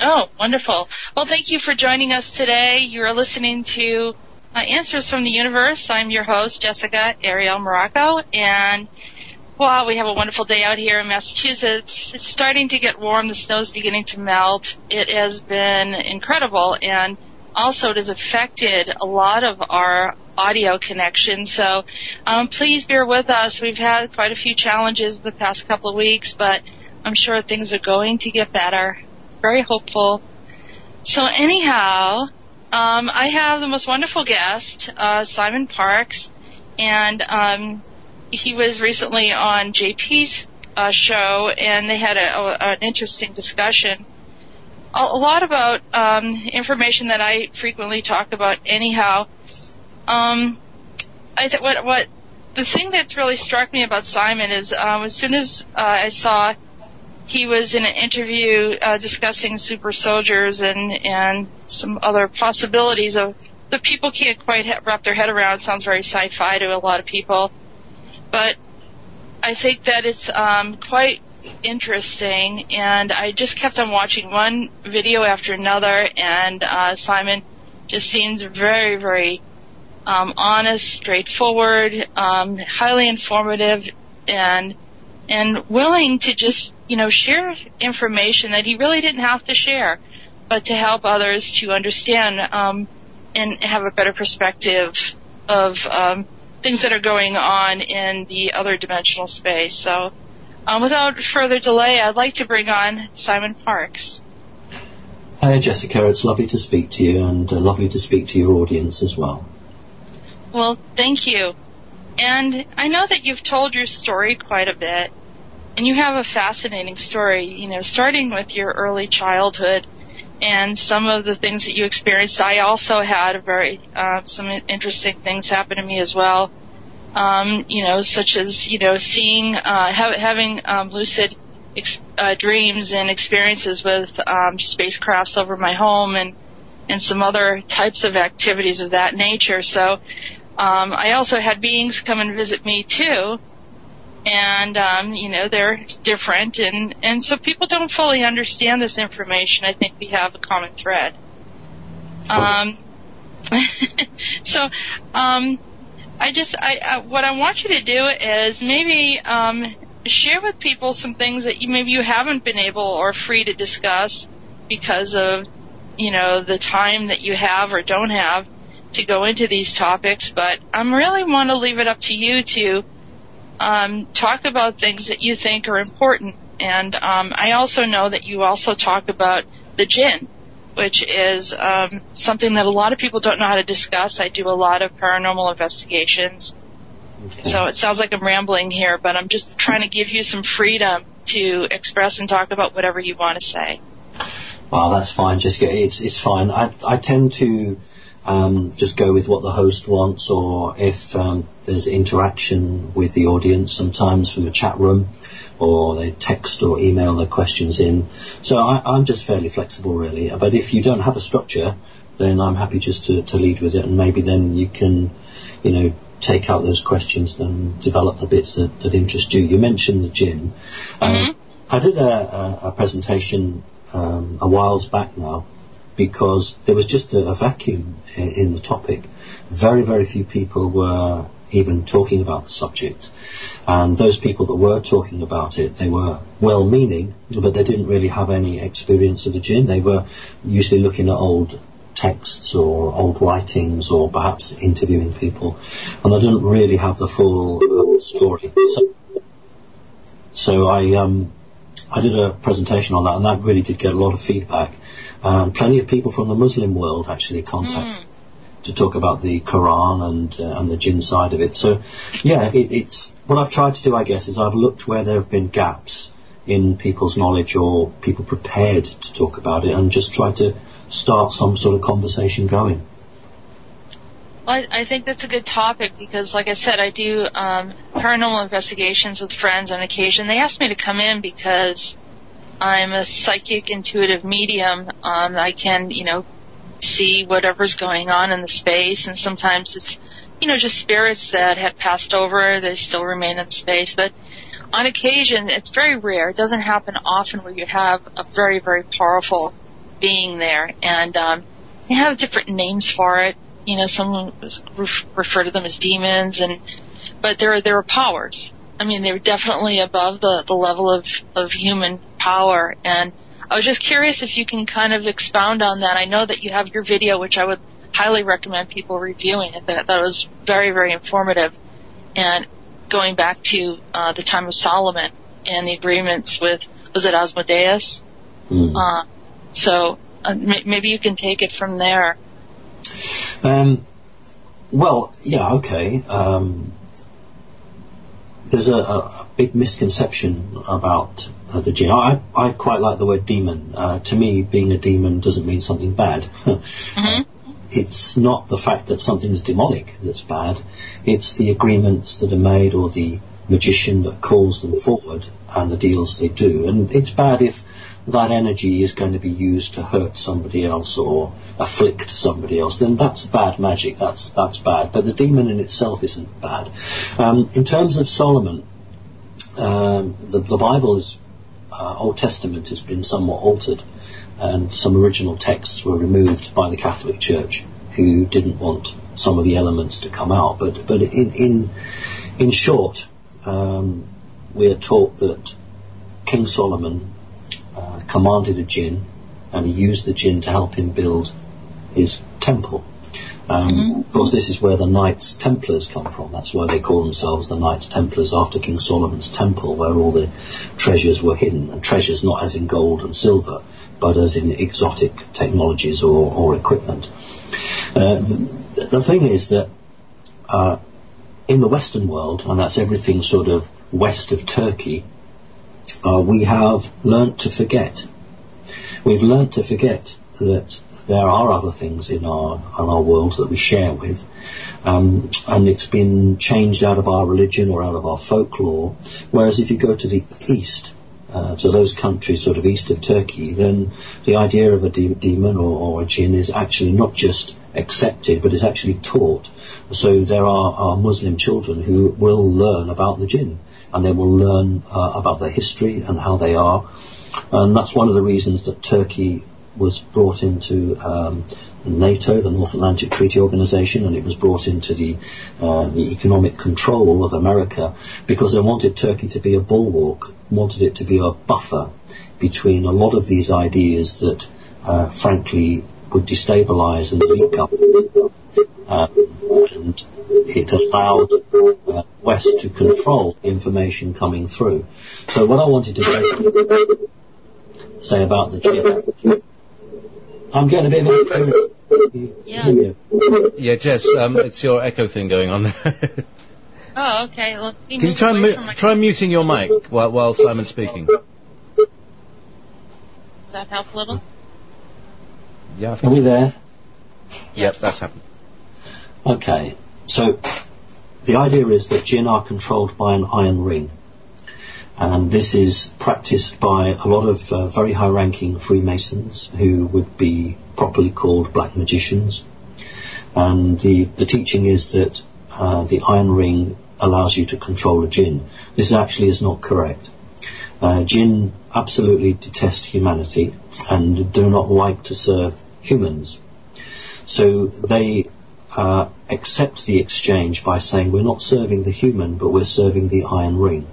Oh, wonderful. Well, thank you for joining us today. You're listening to Answers from the Universe. I'm your host, Jessica Ariel Morocco, and wow, we have a wonderful day out here in Massachusetts. It's starting to get warm. The snow's beginning to melt. It has been incredible, and also it has affected a lot of our audio connection. So please bear with us. We've had quite a few challenges the past couple of weeks, but I'm sure things are going to get better. Very hopeful. So anyhow, I have the most wonderful guest, Simon Parkes, and he was recently on JP's show, and they had an interesting discussion. A lot about information that I frequently talk about. Anyhow, what the thing that's really struck me about Simon is as soon as I saw he was in an interview discussing super soldiers and some other possibilities of that people can't quite wrap their head around. It sounds very sci-fi to a lot of people, but I think that it's quite interesting, and I just kept on watching one video after another, and Simon just seems very, very honest, straightforward, highly informative, and willing to just, share information that he really didn't have to share, but to help others to understand and have a better perspective of things that are going on in the other dimensional space. So without further delay, I'd like to bring on Simon Parkes. Hi, Jessica. It's lovely to speak to you, and lovely to speak to your audience as well. Well, thank you. And I know that you've told your story quite a bit, and you have a fascinating story, starting with your early childhood and some of the things that you experienced. I also had some interesting things happen to me as well, such as, seeing, having lucid dreams and experiences with spacecrafts over my home and some other types of activities of that nature. So I also had beings come and visit me too, and they're different, and so people don't fully understand this information. I think we have a common thread. So what I want you to do is maybe share with people some things that maybe you haven't been able or free to discuss because of the time that you have or don't have to go into these topics, but I really want to leave it up to you to talk about things that you think are important. And I also know that you also talk about the jinn, which is something that a lot of people don't know how to discuss. I do a lot of paranormal investigations. Okay. So it sounds like I'm rambling here, but I'm just trying to give you some freedom to express and talk about whatever you want to say. Well, that's fine, Jessica. It's fine. I tend to just go with what the host wants, or if there's interaction with the audience, sometimes from a chat room, or they text or email their questions in. So I'm just fairly flexible, really. But if you don't have a structure, then I'm happy just to lead with it, and maybe then you can, take out those questions and develop the bits that interest you. You mentioned the jinn. Mm-hmm. I did a presentation a whiles back now, because there was just a vacuum in the topic. Very, very few people were even talking about the subject. And those people that were talking about it, they were well-meaning, but they didn't really have any experience of the jinn. They were usually looking at old texts or old writings, or perhaps interviewing people, and they didn't really have the full story. So I did a presentation on that, and that really did get a lot of feedback. Plenty of people from the Muslim world actually contacted to talk about the Quran and the jinn side of it. So, yeah, it's what I've tried to do, I guess, is I've looked where there have been gaps in people's knowledge or people prepared to talk about it, and just try to start some sort of conversation going. Well, I think that's a good topic because, like I said, I do paranormal investigations with friends on occasion. They ask me to come in because I'm a psychic intuitive medium. I can, see whatever's going on in the space, and sometimes it's, just spirits that have passed over. They still remain in space, but on occasion, it's very rare. It doesn't happen often where you have a very, very powerful being there, and they have different names for it. Some refer to them as demons, but there are powers. I mean, they're definitely above the level of human power, and I was just curious if you can kind of expound on that. I know that you have your video, which I would highly recommend people reviewing it. That was very, very informative, and going back to the time of Solomon and the agreements with, was it Asmodeus? So maybe you can take it from there. Well, yeah, okay. There's a big misconception about the jinn. I quite like the word demon. To me, being a demon doesn't mean something bad. Mm-hmm. It's not the fact that something's demonic that's bad. It's the agreements that are made, or the magician that calls them forward, and the deals they do. And it's bad if that energy is going to be used to hurt somebody else or afflict somebody else. Then that's bad magic. That's bad. But the demon in itself isn't bad. In terms of Solomon, the Bible is Old Testament has been somewhat altered, and some original texts were removed by the Catholic Church, who didn't want some of the elements to come out. But in short, we are taught that King Solomon commanded a jinn, and he used the jinn to help him build his temple. Of course, this is where the Knights Templars come from. That's why they call themselves the Knights Templars, after King Solomon's temple, where all the treasures were hidden. And treasures not as in gold and silver, but as in exotic technologies or equipment. The thing is that in the Western world, and that's everything sort of west of Turkey, we have learnt to forget. We've learnt to forget that there are other things in our world that we share with, and it's been changed out of our religion or out of our folklore. Whereas if you go to the east, to those countries sort of east of Turkey, then the idea of a demon or a jinn is actually not just accepted, but is actually taught. So there are Muslim children who will learn about the jinn, and they will learn about their history and how they are. And that's one of the reasons that Turkey was brought into NATO, the North Atlantic Treaty Organization, and it was brought into the economic control of America, because they wanted Turkey to be a bulwark, wanted it to be a buffer between a lot of these ideas that, frankly, would destabilize and leak up. And it allowed West to control information coming through. So what I wanted to say about the jinn, I'm getting a bit of interference. Yeah, Jess, it's your echo thing going on there. Oh, okay. Well, can you try muting your mic while Simon's speaking? Does that help a little? Yeah, I think. Are we there? Yep, that's happened. Okay, so the idea is that jinn are controlled by an iron ring, and this is practiced by a lot of very high-ranking Freemasons, who would be properly called black magicians. And the teaching is that the iron ring allows you to control a jinn. This actually is not correct. Jinn absolutely detest humanity and do not like to serve humans. So they accept the exchange by saying, we're not serving the human, but we're serving the iron ring.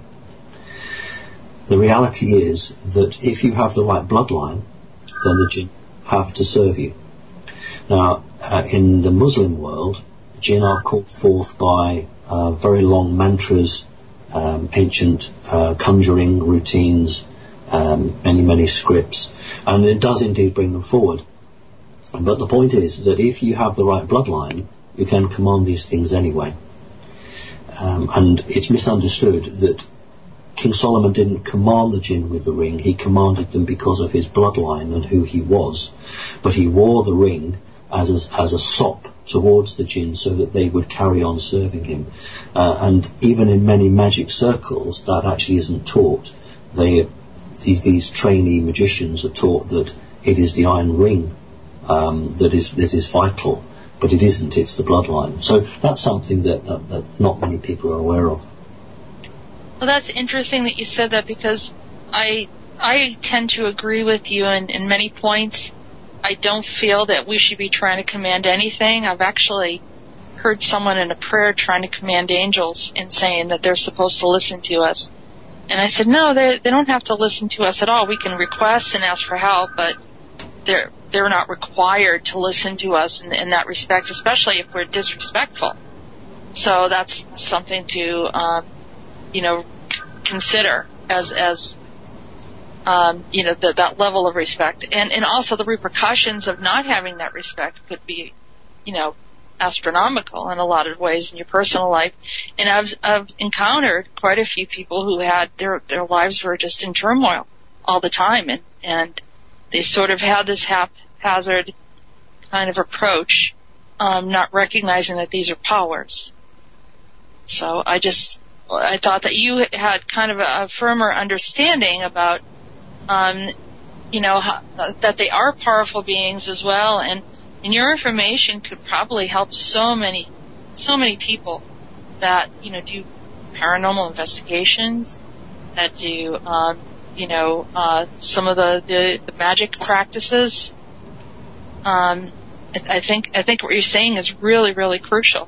The reality is that if you have the right bloodline, then the jinn have to serve you. Now, in the Muslim world, jinn are called forth by very long mantras, ancient conjuring routines, many scripts, and it does indeed bring them forward. But the point is that if you have the right bloodline, you can command these things anyway. And it's misunderstood that King Solomon didn't command the jinn with the ring. He commanded them because of his bloodline and who he was. But he wore the ring as a sop towards the jinn so that they would carry on serving him. And even in many magic circles, that actually isn't taught. These trainee magicians are taught that it is the iron ring that is vital, but it isn't. It's the bloodline. So that's something that not many people are aware of. Well, that's interesting that you said that, because I tend to agree with you in many points, I don't feel that we should be trying to command anything. I've actually heard someone in a prayer trying to command angels and saying that they're supposed to listen to us. And I said, no, they don't have to listen to us at all. We can request and ask for help, but they're not required to listen to us in that respect, especially if we're disrespectful. So that's something to, consider as that level of respect. And also the repercussions of not having that respect could be, astronomical in a lot of ways in your personal life. And I've encountered quite a few people who had their lives were just in turmoil all the time, and they sort of had this haphazard kind of approach, not recognizing that these are powers. So I thought that you had kind of a firmer understanding about, that they are powerful beings as well, and your information could probably help so many people that, do paranormal investigations, that do, some of the magic practices. I think what you're saying is really, really crucial.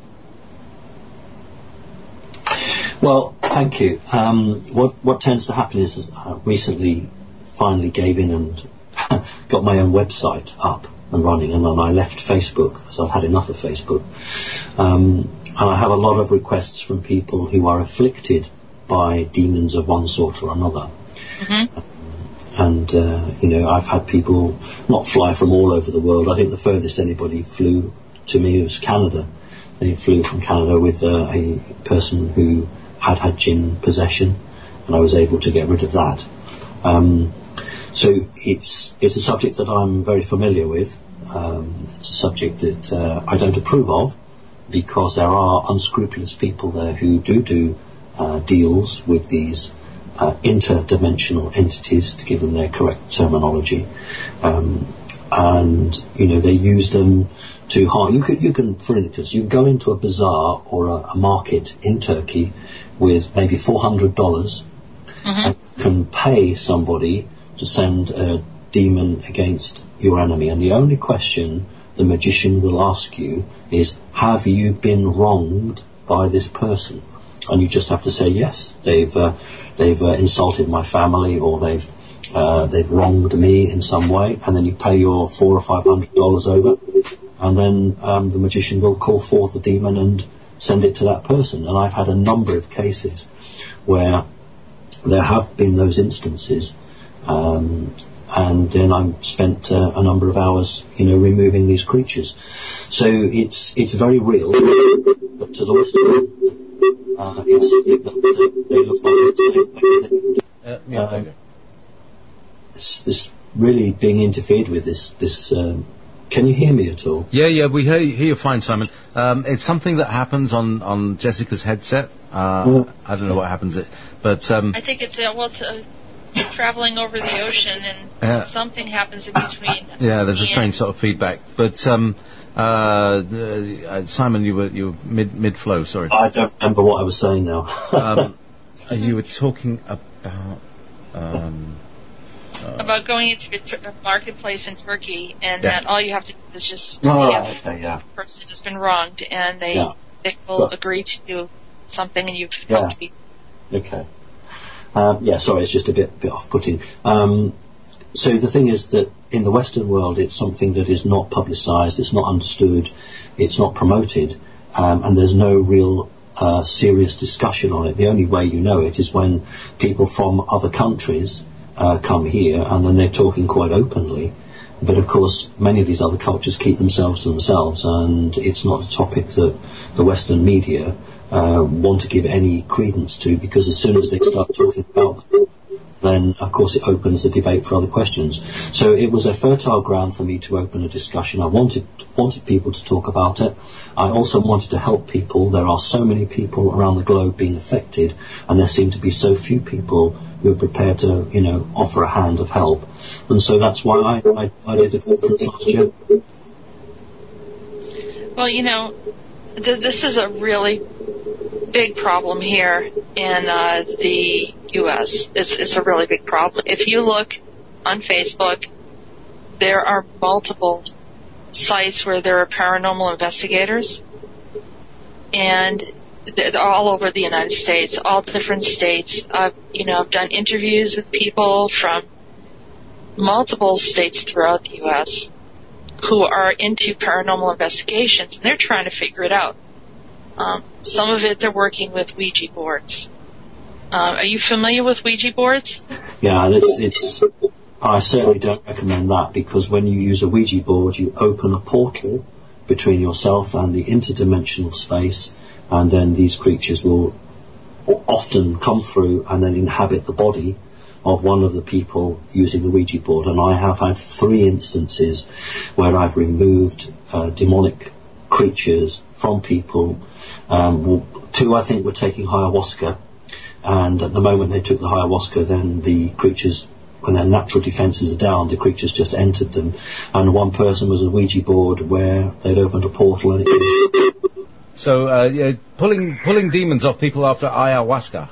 Well, thank you. What tends to happen is I recently finally gave in and got my own website up and running, and then I left Facebook because I'd had enough of Facebook. And I have a lot of requests from people who are afflicted by demons of one sort or another. Mm-hmm. And, I've had people not fly from all over the world. I think the furthest anybody flew to me was Canada. They flew from Canada with a person who had jinn possession, and I was able to get rid of that. So it's a subject that I'm very familiar with. It's a subject that I don't approve of, because there are unscrupulous people there who do deals with these interdimensional entities, to give them their correct terminology, and they use them to harm. You can, for instance, you can go into a bazaar or a market in Turkey with maybe $400, mm-hmm. and you can pay somebody to send a demon against your enemy, and the only question the magician will ask you is, have you been wronged by this person? And you just have to say yes. They've insulted my family, or they've wronged me in some way, and then you pay your $400 or $500 over, and then the magician will call forth the demon and send it to that person. And I've had a number of cases where there have been those instances, and then I spent a number of hours, removing these creatures. So it's very real, but to the Western world, it's something that they look like it's this really being interfered with. This. Can you hear me at all? Yeah, we hear you fine, Simon. It's something that happens on Jessica's headset. I don't know what happens, but I think it's traveling over the ocean, and something happens in between. Yeah, there's a strange sort of feedback. But Simon, you were mid flow. Sorry, I don't remember what I was saying now. You were talking about going into the marketplace in Turkey, and that all you have to do is just see if the person has been wronged, and they will agree to do something, and you've helped people. Okay. Sorry, it's just a bit off-putting. So the thing is that in the Western world, it's something that is not publicised, it's not understood, it's not promoted, and there's no real serious discussion on it. The only way you know it is when people from other countries come here, and then they're talking quite openly. But of course, many of these other cultures keep themselves to themselves, and it's not a topic that the Western media want to give any credence to, because as soon as they start talking about them, then of course it opens the debate for other questions. So it was a fertile ground for me to open a discussion. I wanted people to talk about it. I also wanted to help people. There are so many people around the globe being affected, and there seem to be so few people who are prepared to, offer a hand of help. And so that's why I did the conference last year. Well, this is a really big problem here in the U.S. It's a really big problem. If you look on Facebook, there are multiple sites where there are paranormal investigators, and they're all over the United States, all different states. I've done interviews with people from multiple states throughout the U.S. who are into paranormal investigations, and they're trying to figure it out. Some of it, they're working with Ouija boards. Are you familiar with Ouija boards? Yeah, I certainly don't recommend that, because when you use a Ouija board, you open a portal between yourself and the interdimensional space, and then these creatures will often come through and then inhabit the body of one of the people using the Ouija board. And I have had 3 instances where I've removed demonic creatures from people. 2, I think, were taking ayahuasca, and at the moment they took the ayahuasca, then the creatures, when their natural defences are down, the creatures just entered them. And one person was a Ouija board where they'd opened a portal and it... So, pulling demons off people after ayahuasca.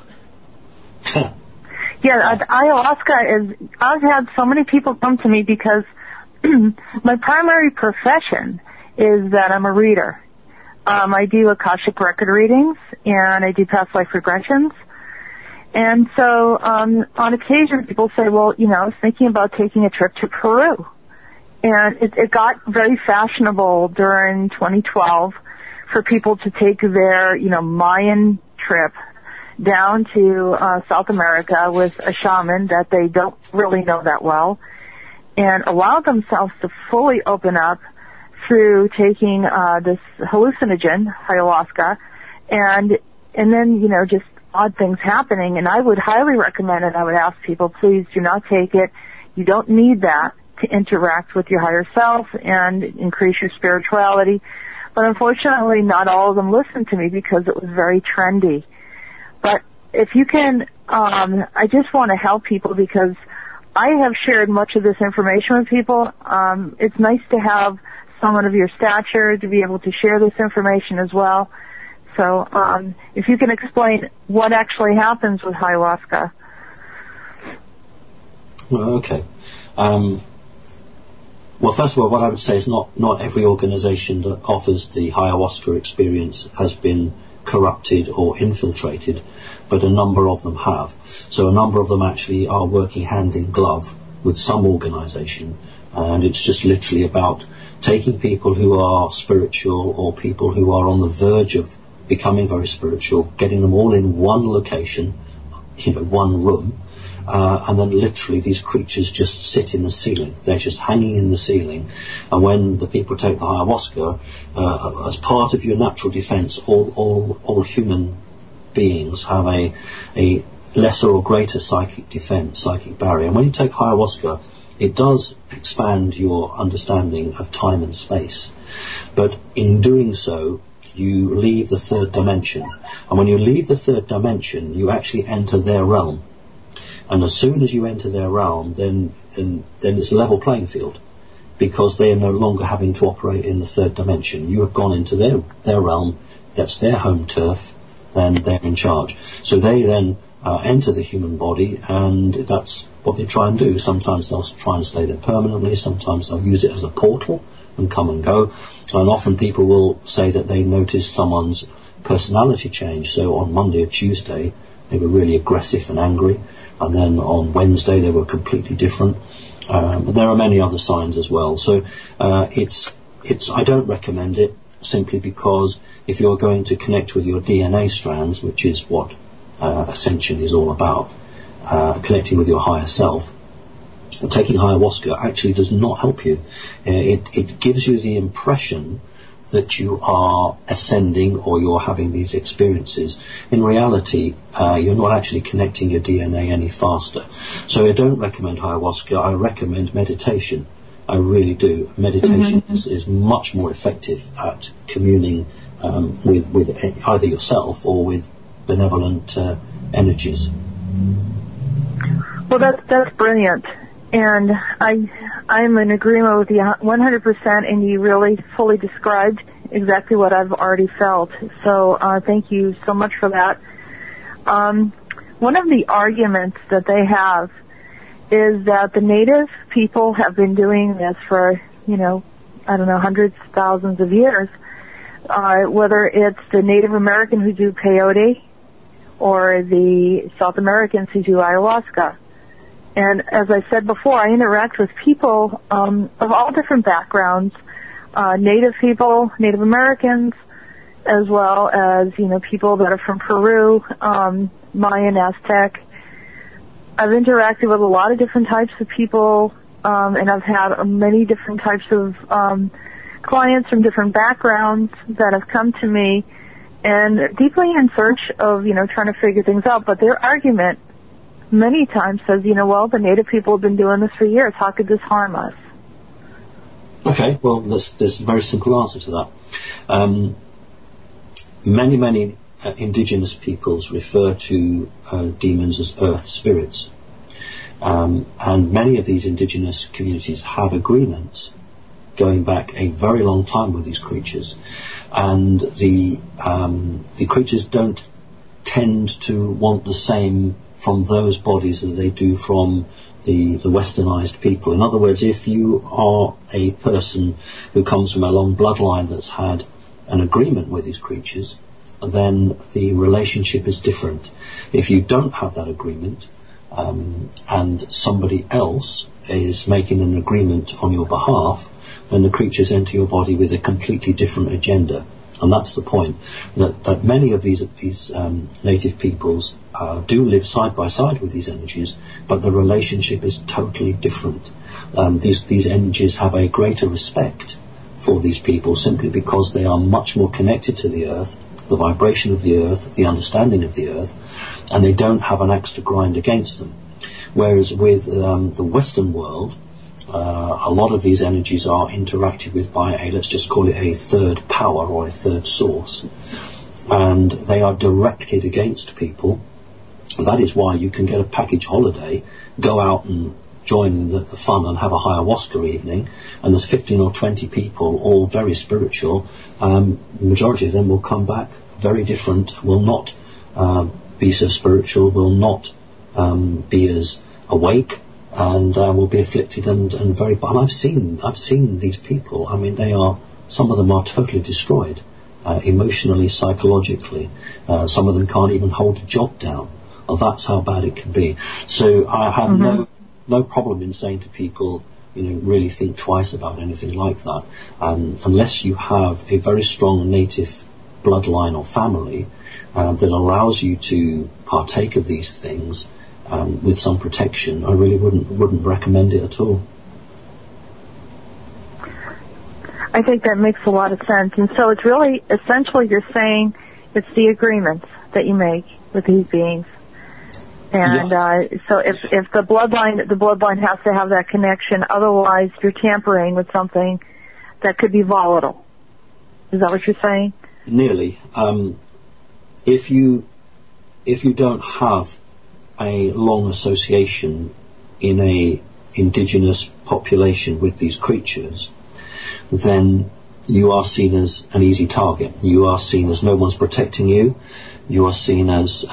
Yeah, ayahuasca is, I've had so many people come to me because my primary profession is that I'm a reader. I do Akashic record readings, and I do past life regressions. And so, on occasion, people say, well, I was thinking about taking a trip to Peru. And it got very fashionable during 2012 for people to take their, Mayan trip down to South America with a shaman that they don't really know that well, and allow themselves to fully open up through taking this hallucinogen, ayahuasca, and then, just odd things happening. And I would highly recommend it. I would ask people, please do not take it. You don't need that to interact with your higher self and increase your spirituality. But unfortunately, not all of them listened to me because it was very trendy. But if you can, I just want to help people because I have shared much of this information with people. It's nice to have someone of your stature to be able to share this information as well. So if you can explain what actually happens with ayahuasca. Well, okay. Well, first of all, what I would say is not every organisation that offers the ayahuasca experience has been corrupted or infiltrated, but a number of them have. So a number of them actually are working hand in glove with some organisation, and it's just literally about taking people who are spiritual or people who are on the verge of becoming very spiritual, getting them all in one location, one room, and then literally these creatures just sit in the ceiling. They're just hanging in the ceiling. And when the people take the ayahuasca, as part of your natural defence, all human beings have a lesser or greater psychic defence, psychic barrier. And when you take ayahuasca, it does expand your understanding of time and space. But in doing so, you leave the 3rd dimension. And when you leave the 3rd dimension, you actually enter their realm. And as soon as you enter their realm, then it's a level playing field, because they are no longer having to operate in the 3rd dimension. You have gone into their realm, that's their home turf, then they're in charge. So they then enter the human body, and that's what they try and do. Sometimes they'll try and stay there permanently, sometimes they'll use it as a portal and come and go. And often people will say that they notice someone's personality change. So on Monday or Tuesday, they were really aggressive and angry, and then on Wednesday they were completely different. But there are many other signs as well. So I don't recommend it, simply because if you're going to connect with your DNA strands, which is what Ascension is all about, connecting with your higher self, taking ayahuasca actually does not help you. It gives you the impression that you are ascending or you're having these experiences. In reality, you're not actually connecting your DNA any faster. So I don't recommend ayahuasca. I recommend meditation. I really do. Meditation is much more effective at communing with either yourself or with benevolent energies. Well, that's brilliant. And I'm in agreement with you 100%, and you really fully described exactly what I've already felt. So thank you so much for that. One of the arguments that they have is that the native people have been doing this for, hundreds, thousands of years. Whether it's the Native American who do peyote or the South Americans who do ayahuasca. And as I said before, I interact with people of all different backgrounds, Native people, Native Americans, as well as, people that are from Peru, Mayan, Aztec. I've interacted with a lot of different types of people, and I've had many different types of clients from different backgrounds that have come to me and deeply in search of, trying to figure things out. But their argument many times says, the Native people have been doing this for years. How could this harm us? Okay, well, there's a very simple answer to that. Many indigenous peoples refer to demons as earth spirits. And many of these indigenous communities have agreements going back a very long time with these creatures. And the creatures don't tend to want the same from those bodies that they do from the westernized people. In other words, if you are a person who comes from a long bloodline that's had an agreement with these creatures, then the relationship is different. If you don't have that agreement, and somebody else is making an agreement on your behalf, then the creatures enter your body with a completely different agenda. And that's the point, that many of these native peoples do live side by side with these energies, but the relationship is totally different. These energies have a greater respect for these people simply because they are much more connected to the earth, the vibration of the earth, the understanding of the earth, and they don't have an axe to grind against them. Whereas with the Western world, a lot of these energies are interacted with by let's just call it a third power or a third source, and they are directed against people. That is why you can get a package holiday, go out and join the fun and have a ayahuasca evening, and there's 15 or 20 people, all very spiritual. The majority of them will come back very different, will not be so spiritual, will not be as awake, and will be afflicted and very bad. I've seen these people. I mean, some of them are totally destroyed, emotionally, psychologically. Some of them can't even hold a job down. Well, that's how bad it can be. So I have no problem in saying to people, really think twice about anything like that, unless you have a very strong native bloodline or family that allows you to partake of these things with some protection. I really wouldn't recommend it at all. I think that makes a lot of sense. And so it's really, essentially, you're saying it's the agreements that you make with these beings. And so if the bloodline has to have that connection, otherwise you're tampering with something that could be volatile. Is that what you're saying? Nearly. If you don't have a long association in a indigenous population with these creatures, then you are seen as an easy target. You are seen as no one's protecting you. You are seen as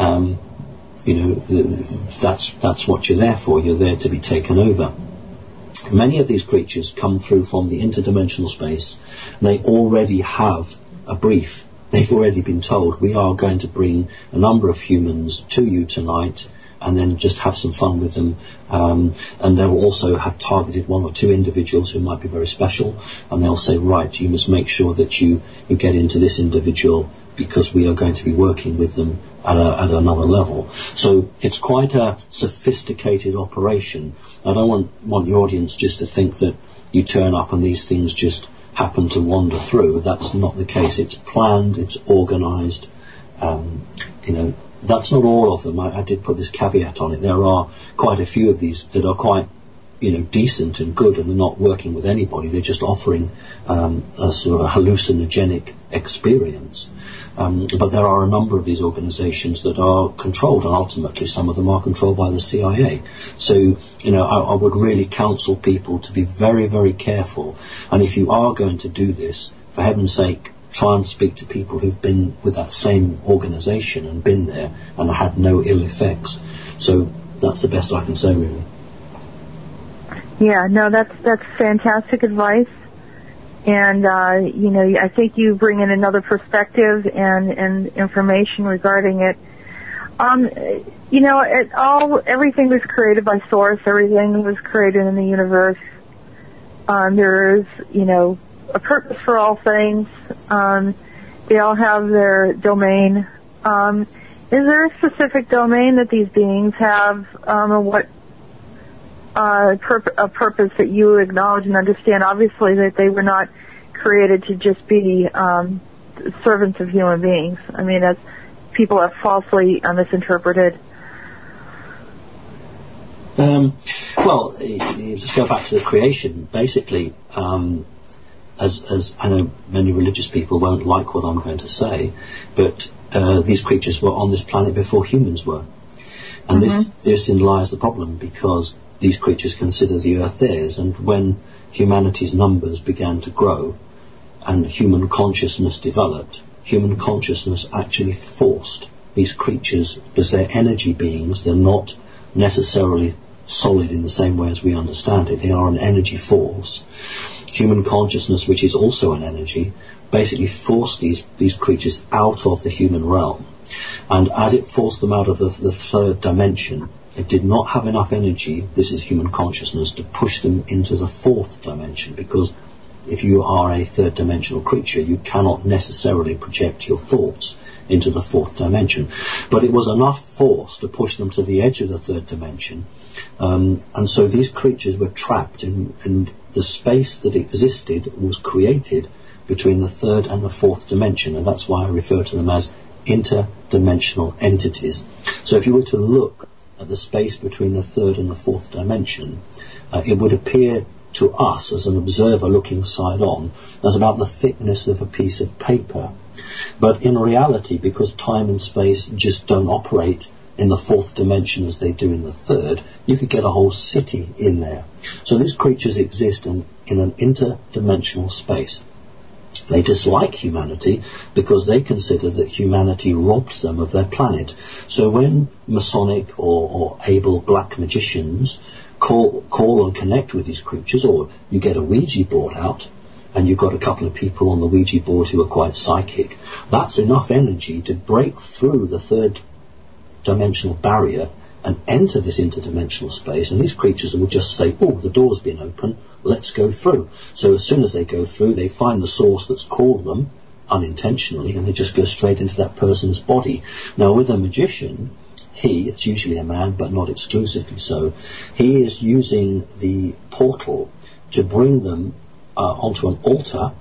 that's what you're there for. You're there to be taken over. Many of these creatures come through from the interdimensional space. They already have a brief. They've already been told, we are going to bring a number of humans to you tonight, and then just have some fun with them. And they'll also have targeted one or two individuals who might be very special, and they'll say, right, you must make sure that you get into this individual, because we are going to be working with them at another level. So it's quite a sophisticated operation. I don't want the audience just to think that you turn up and these things just happen to wander through. That's not the case. It's planned, it's organised. That's not all of them. I did put this caveat on it. There are quite a few of these that are quite decent and good, and they're not working with anybody. They're just offering a sort of hallucinogenic experience. But there are a number of these organizations that are controlled, and ultimately some of them are controlled by the CIA. So, I would really counsel people to be very, very careful. And if you are going to do this, for heaven's sake, try and speak to people who've been with that same organization and been there and had no ill effects. So that's the best I can say, really. Yeah, no, that's fantastic advice. And, I think you bring in another perspective and information regarding it. Everything was created by Source. Everything was created in the universe. There is, a purpose for all things. They all have their domain. Is there a specific domain that these beings have, or what a purpose that you acknowledge and understand? Obviously, that they were not created to just be servants of human beings. I mean, as people have falsely misinterpreted. Well, you just go back to the creation. Basically, as I know many religious people won't like what I'm going to say, but these creatures were on this planet before humans were. And this in lies the problem, because these creatures consider the earth theirs, and when humanity's numbers began to grow and human consciousness developed, human consciousness actually forced these creatures, because they're energy beings, they're not necessarily solid in the same way as we understand it. They are an energy force. Human consciousness, which is also an energy, basically forced these creatures out of the human realm. And as it forced them out of the third dimension, it did not have enough energy, this is human consciousness, to push them into the fourth dimension, because if you are a third dimensional creature, you cannot necessarily project your thoughts into the fourth dimension. But it was enough force to push them to the edge of the third dimension. And so these creatures were trapped in the space that existed was created between the third and the fourth dimension, and that's why I refer to them as interdimensional entities. So if you were to look at the space between the third and the fourth dimension, it would appear to us as an observer looking side on as about the thickness of a piece of paper. But in reality, because time and space just don't operate in the fourth dimension as they do in the third, you could get a whole city in there. So these creatures exist in an interdimensional space. They dislike humanity because they consider that humanity robbed them of their planet. So when Masonic or able black magicians call and connect with these creatures, or you get a Ouija board out and you've got a couple of people on the Ouija board who are quite psychic, that's enough energy to break through the third dimensional barrier and enter this interdimensional space, and these creatures will just say, oh, the door's been open, let's go through. So as soon as they go through, they find the source that's called them unintentionally, and they just go straight into that person's body. Now with a magician, it's usually a man, but not exclusively so, he is using the portal to bring them onto an altar,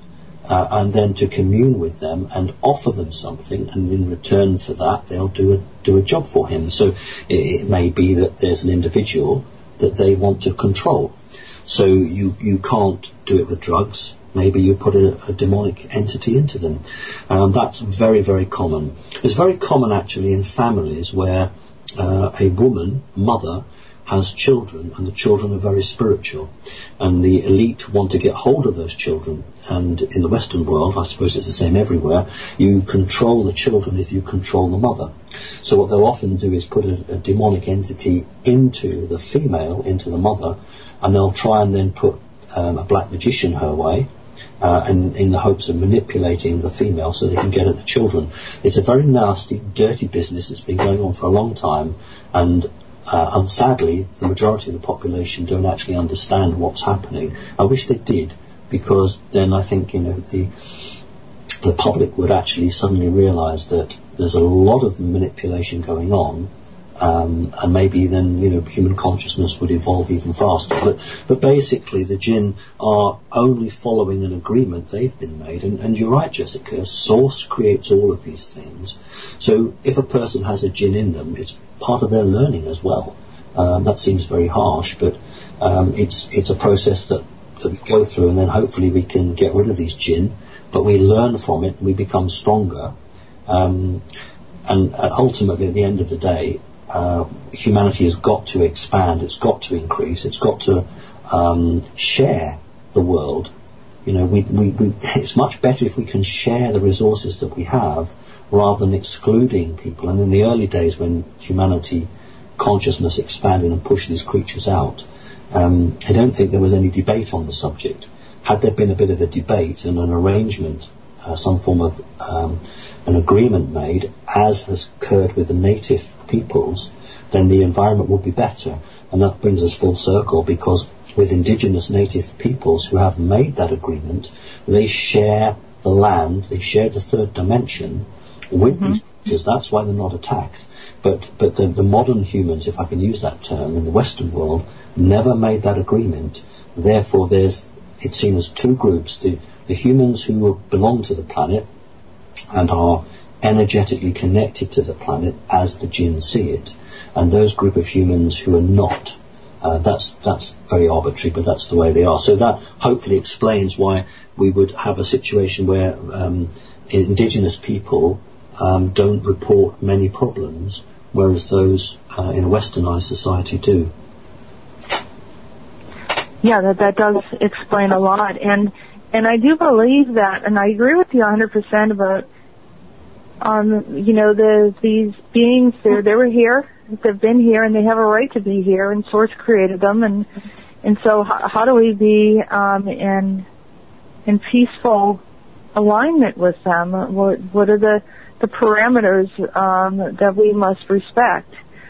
and then to commune with them and offer them something, and in return for that they'll do a job for him. So it may be that there's an individual that they want to control. So you can't do it with drugs. Maybe you put a demonic entity into them. That's very, very common. It's very common actually in families where a woman, mother, has children, and the children are very spiritual, and the elite want to get hold of those children. And in the Western world, I suppose it's the same everywhere, you control the children if you control the mother. So what they'll often do is put a demonic entity into the female, into the mother, and they'll try and then put a black magician her way, and in the hopes of manipulating the female so they can get at the children. It's a very nasty, dirty business. It's been going on for a long time, and sadly, the majority of the population don't actually understand what's happening. I wish they did, because then I think the public would actually suddenly realise that there's a lot of manipulation going on, and maybe then human consciousness would evolve even faster. But basically, the jinn are only following an agreement they've been made. And you're right, Jessica. Source creates all of these things. So if a person has a jinn in them, it's part of their learning as well. That seems very harsh, but it's a process that we go through, and then hopefully we can get rid of these jinn. But we learn from it, and we become stronger. And ultimately, at the end of the day, humanity has got to expand, it's got to increase, it's got to share the world. It's much better if we can share the resources that we have rather than excluding people. And in the early days when humanity consciousness expanded and pushed these creatures out, I don't think there was any debate on the subject. Had there been a bit of a debate and an arrangement, some form of an agreement made, as has occurred with the native peoples, then the environment would be better. And that brings us full circle, because with indigenous native peoples who have made that agreement, they share the land, they share the third dimension with these creatures. That's why they're not attacked. But the modern humans, if I can use that term, in the Western world, never made that agreement. Therefore, it's seen as two groups: the humans who belong to the planet and are energetically connected to the planet as the jinn see it, and those group of humans who are not. That's very arbitrary, but that's the way they are. So that hopefully explains why we would have a situation where indigenous people don't report many problems, whereas those in a westernized society do. Yeah, that does explain a lot, and I do believe that, and I agree with you 100% about, these beings. They were here, they've been here, and they have a right to be here, and Source created them, and so how do we be in peaceful alignment with them? What are the parameters that we must respect?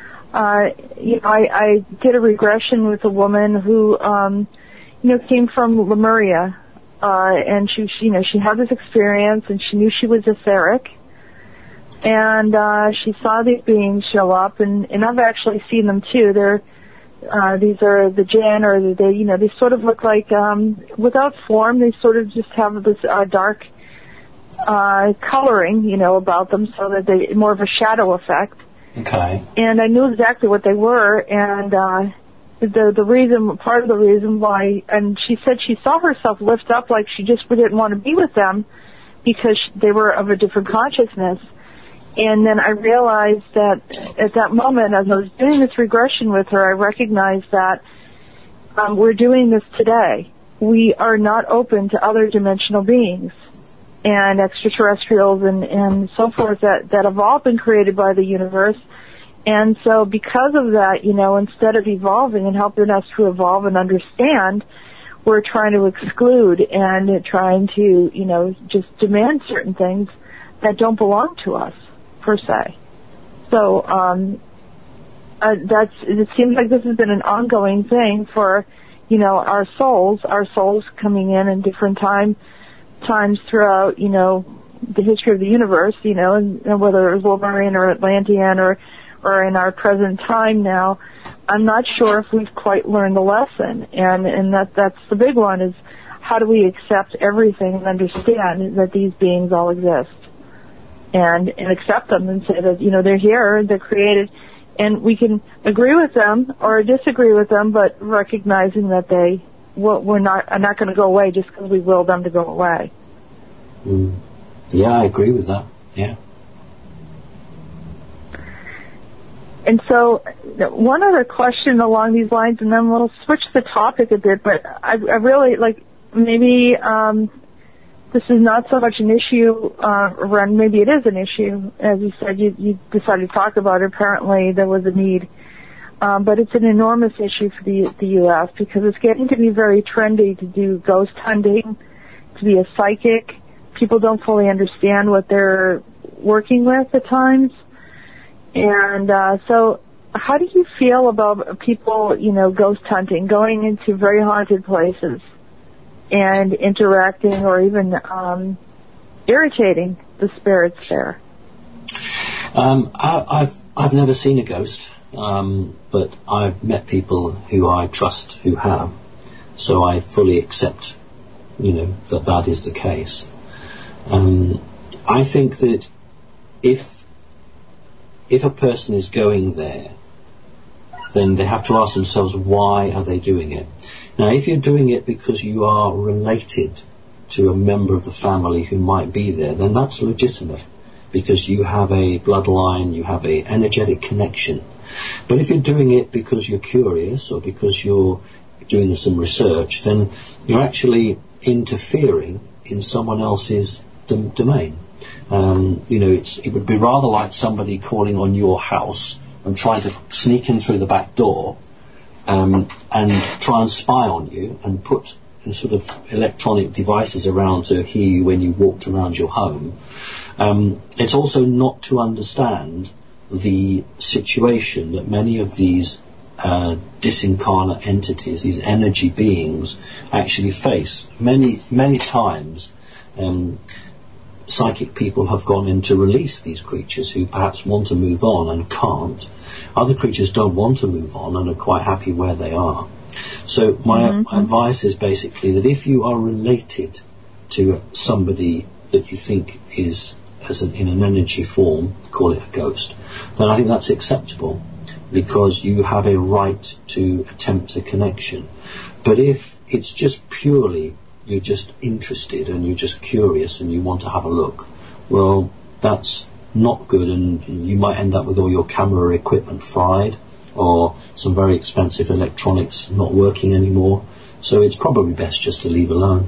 I did a regression with a woman who, came from Lemuria, and she had this experience, and she knew she was etheric, and she saw these beings show up, and I've actually seen them too. These are the jinn, or they sort of look like, without form, they sort of just have this dark coloring, about them, so that they more of a shadow effect. Okay. And I knew exactly what they were, and part of the reason why, and she said she saw herself lift up like she just didn't want to be with them because they were of a different consciousness. And then I realized that at that moment, as I was doing this regression with her, I recognized that we're doing this today. We are not open to other dimensional beings and extraterrestrials and so forth that have all been created by the universe. And so because of that, instead of evolving and helping us to evolve and understand, we're trying to exclude and trying to, just demand certain things that don't belong to us, per se. So, it seems like this has been an ongoing thing for, our souls coming in different times throughout, the history of the universe, and whether it was Wolverine or Atlantean or in our present time now, I'm not sure if we've quite learned the lesson. And that's the big one, is how do we accept everything and understand that these beings all exist? And accept them and say that, they're here, they're created, and we can agree with them or disagree with them, but recognizing that are not going to go away just because we will them to go away. Mm. Yeah, I agree with that. Yeah. And so, one other question along these lines, and then we'll switch the topic a bit, but I really, maybe this is not so much an issue, maybe it is an issue. As you said, you decided to talk about it. Apparently there was a need. But it's an enormous issue for the U.S. because it's getting to be very trendy to do ghost hunting, to be a psychic. People don't fully understand what they're working with at times. And so how do you feel about people, ghost hunting, going into very haunted places and interacting or even irritating the spirits there? I've never seen a ghost, but I've met people who I trust who have, so I fully accept, that is the case. I think that if a person is going there, then they have to ask themselves, why are they doing it? Now, if you're doing it because you are related to a member of the family who might be there, then that's legitimate, because you have a bloodline, you have a energetic connection. But if you're doing it because you're curious or because you're doing some research, then you're actually interfering in someone else's domain. It would be rather like somebody calling on your house and trying to sneak in through the back door and try and spy on you and put sort of electronic devices around to hear you when you walked around your home. It's also not to understand the situation that many of these disincarnate entities, these energy beings, actually face. Many times psychic people have gone in to release these creatures who perhaps want to move on and can't. Other creatures don't want to move on and are quite happy where they are. So my advice is basically that if you are related to somebody that you think is in an energy form, call it a ghost, then I think that's acceptable, because you have a right to attempt a connection. But if it's just purely you're just interested and you're just curious and you want to have a look, well, that's not good, and you might end up with all your camera equipment fried or some very expensive electronics not working anymore. So it's probably best just to leave alone.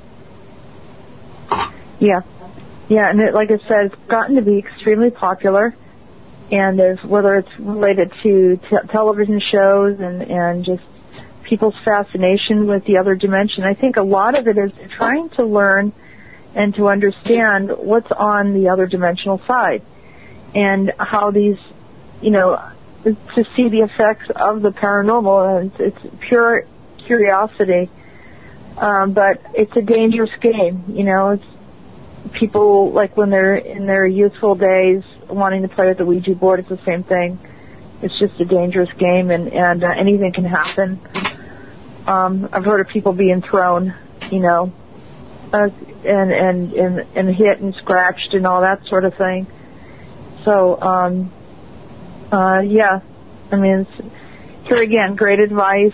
Yeah, and like I said, it's gotten to be extremely popular, and whether it's related to television shows and just people's fascination with the other dimension, I think a lot of it is trying to learn and to understand what's on the other dimensional side and how these, to see the effects of the paranormal. And it's pure curiosity, but it's a dangerous game. It's people, like when they're in their youthful days wanting to play with the Ouija board, it's the same thing. It's just a dangerous game, and anything can happen. I've heard of people being thrown, and hit and scratched and all that sort of thing. So, yeah, I mean, here again, great advice.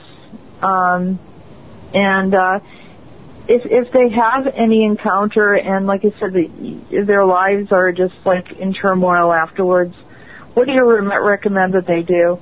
If they have any encounter, and like I said, their lives are just like in turmoil afterwards, what do you recommend that they do?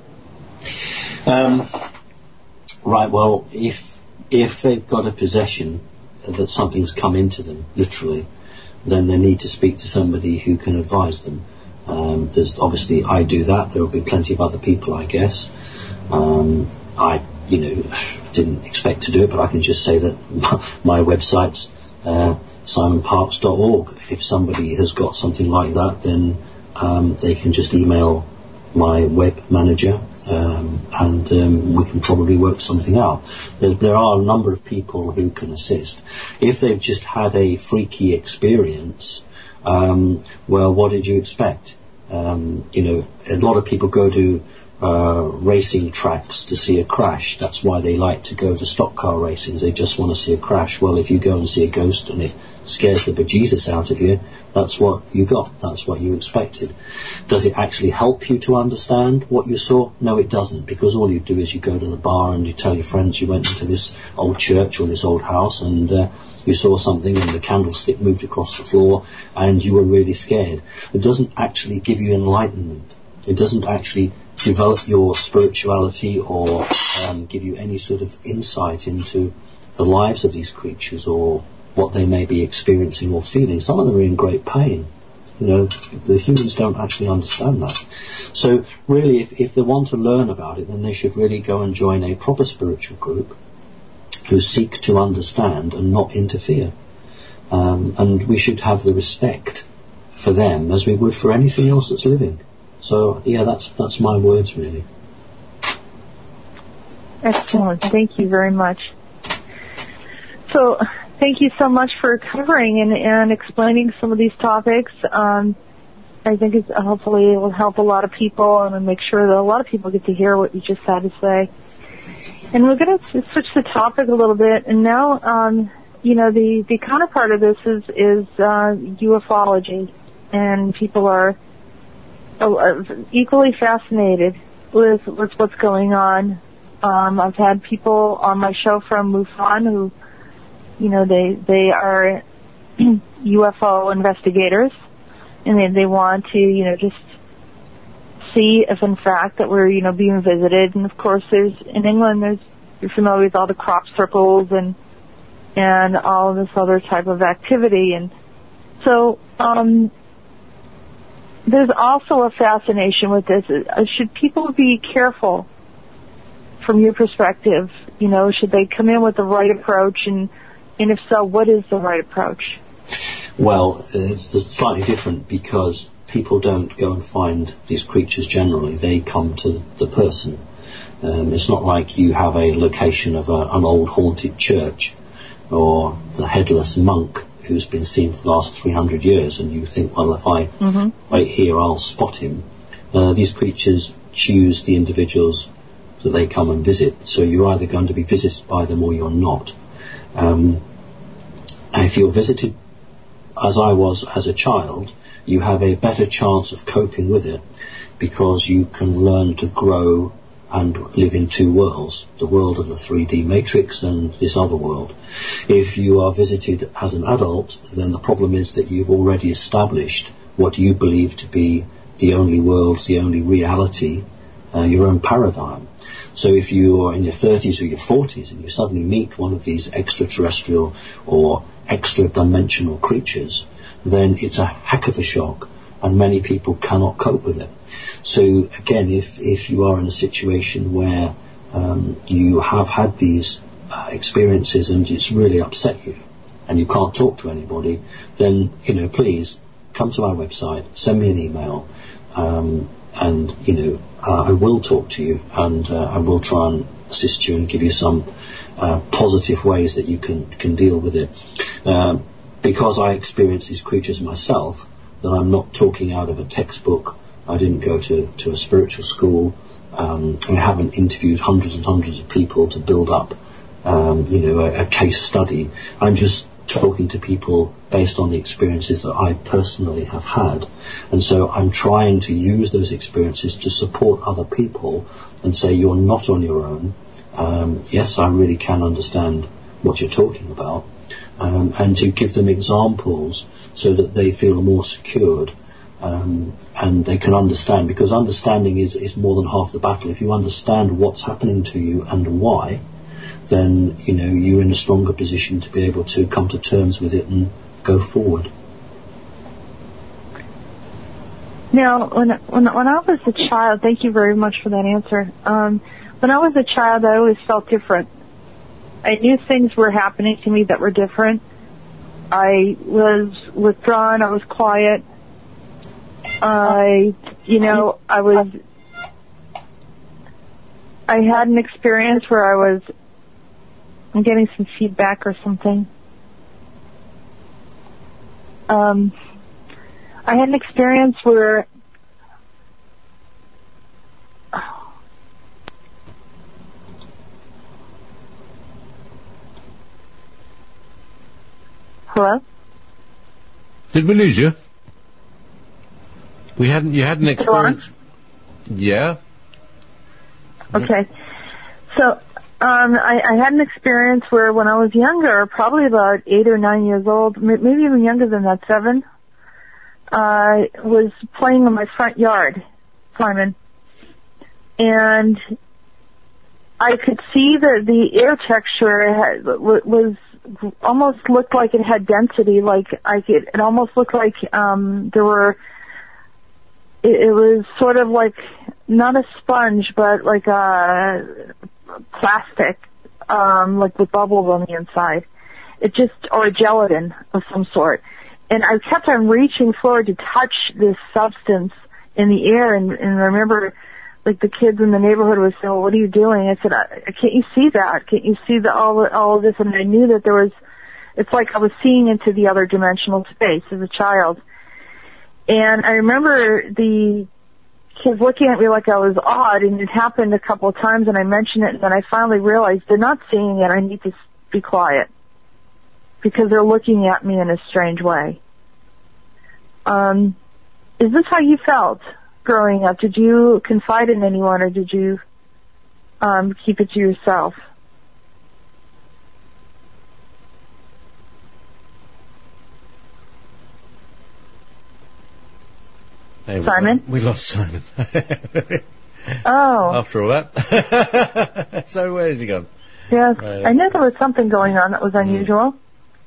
Right, well, if they've got a possession that something's come into them, literally, then they need to speak to somebody who can advise them. There's obviously, I do that. There will be plenty of other people, I guess. I didn't expect to do it, but I can just say that my website's simonparks.org. If somebody has got something like that, then they can just email my web manager, and we can probably work something out. There are a number of people who can assist. If they've just had a freaky experience, well, what did you expect? A lot of people go to racing tracks to see a crash. That's why they like to go to stock car racing. They just want to see a crash. Well, if you go and see a ghost and it scares the bejesus out of you, that's what you got. That's what you expected. Does it actually help you to understand what you saw? No, it doesn't, because all you do is you go to the bar and you tell your friends you went into this old church or this old house and you saw something and the candlestick moved across the floor and you were really scared. It doesn't actually give you enlightenment. It doesn't actually develop your spirituality or give you any sort of insight into the lives of these creatures or what they may be experiencing or feeling. Some of them are in great pain. The humans don't actually understand that. So really, if they want to learn about it, then they should really go and join a proper spiritual group who seek to understand and not interfere. And we should have the respect for them as we would for anything else that's living. So, yeah, that's my words, really. Excellent. Thank you very much. So, thank you so much for covering and explaining some of these topics. I think hopefully it will help a lot of people, and make sure that a lot of people get to hear what you just had to say. And we're going to switch the topic a little bit, and now, the counterpart of this is ufology, and people are equally fascinated with what's going on. I've had people on my show from MUFON who, they are UFO investigators, and they want to, just see if in fact that we're, being visited. And of course, in England, you're familiar with all the crop circles and all of this other type of activity. And so, there's also a fascination with this. Should people be careful from your perspective, should they come in with the right approach, and if so, what is the right approach? Well, it's slightly different because people don't go and find these creatures generally. They come to the person. It's not like you have a location of an old haunted church or the headless monk who's been seen for the last 300 years, and you think, well, if I wait here, I'll spot him. These creatures choose the individuals that they come and visit, so you're either going to be visited by them or you're not. If you're visited, as I was as a child, you have a better chance of coping with it because you can learn to grow and live in two worlds, the world of the 3D matrix and this other world. If you are visited as an adult, then the problem is that you've already established what you believe to be the only world, the only reality, your own paradigm. So if you are in your 30s or your 40s and you suddenly meet one of these extraterrestrial or extra-dimensional creatures, then it's a heck of a shock, and many people cannot cope with it. So again, if you are in a situation where you have had these experiences and it's really upset you and you can't talk to anybody, then please come to our website, send me an email, and I will talk to you, and I will try and assist you and give you some positive ways that you can deal with it. Because I experience these creatures myself, that I'm not talking out of a textbook. I didn't go to a spiritual school. I haven't interviewed hundreds and hundreds of people to build up, a case study. I'm just talking to people based on the experiences that I personally have had. And so I'm trying to use those experiences to support other people and say, you're not on your own. Yes, I really can understand what you're talking about. And to give them examples so that they feel more secured, and they can understand, because understanding is more than half the battle. If you understand what's happening to you and why, then you're in a stronger position to be able to come to terms with it and go forward. Now, when I was a child, thank you very much for that answer. When I was a child, I always felt different. I knew things were happening to me that were different. I was withdrawn. I was quiet. I had an experience where I'm getting some feedback or something. I had an experience where Hello? Did we lose you? You had an experience. Yeah. Okay. So, I had an experience where when I was younger, probably about 8 or 9 years old, maybe even younger than that, 7, I was playing in my front yard, Simon. And I could see that the air texture was almost looked like it had density, it almost looked like it was sort of like not a sponge but like a plastic, like with bubbles on the inside. Or a gelatin of some sort. And I kept on reaching forward to touch this substance in the air, and I remember like the kids in the neighborhood were saying, well, what are you doing? I said, can't you see that? Can't you see all of this? And I knew that it's like I was seeing into the other dimensional space as a child. And I remember the kids looking at me like I was odd, and it happened a couple of times, and I mentioned it, and then I finally realized they're not seeing it. I need to be quiet because they're looking at me in a strange way. Is this how you felt growing up? Did you confide in anyone, or did you keep it to yourself? Hey, Simon? We lost Simon. Oh. After all that. So where has he gone? Yes, I knew there was something going on that was unusual.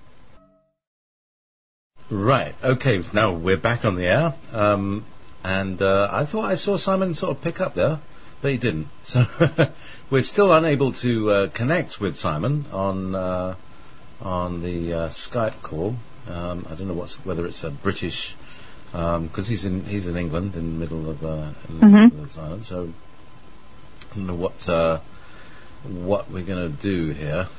Right, okay, now we're back on the air. And I thought I saw Simon sort of pick up there. They didn't. So we're still unable to connect with Simon on the Skype call. I don't know whether it's a British, because he's in England in the middle of the island. So I don't know what we're going to do here.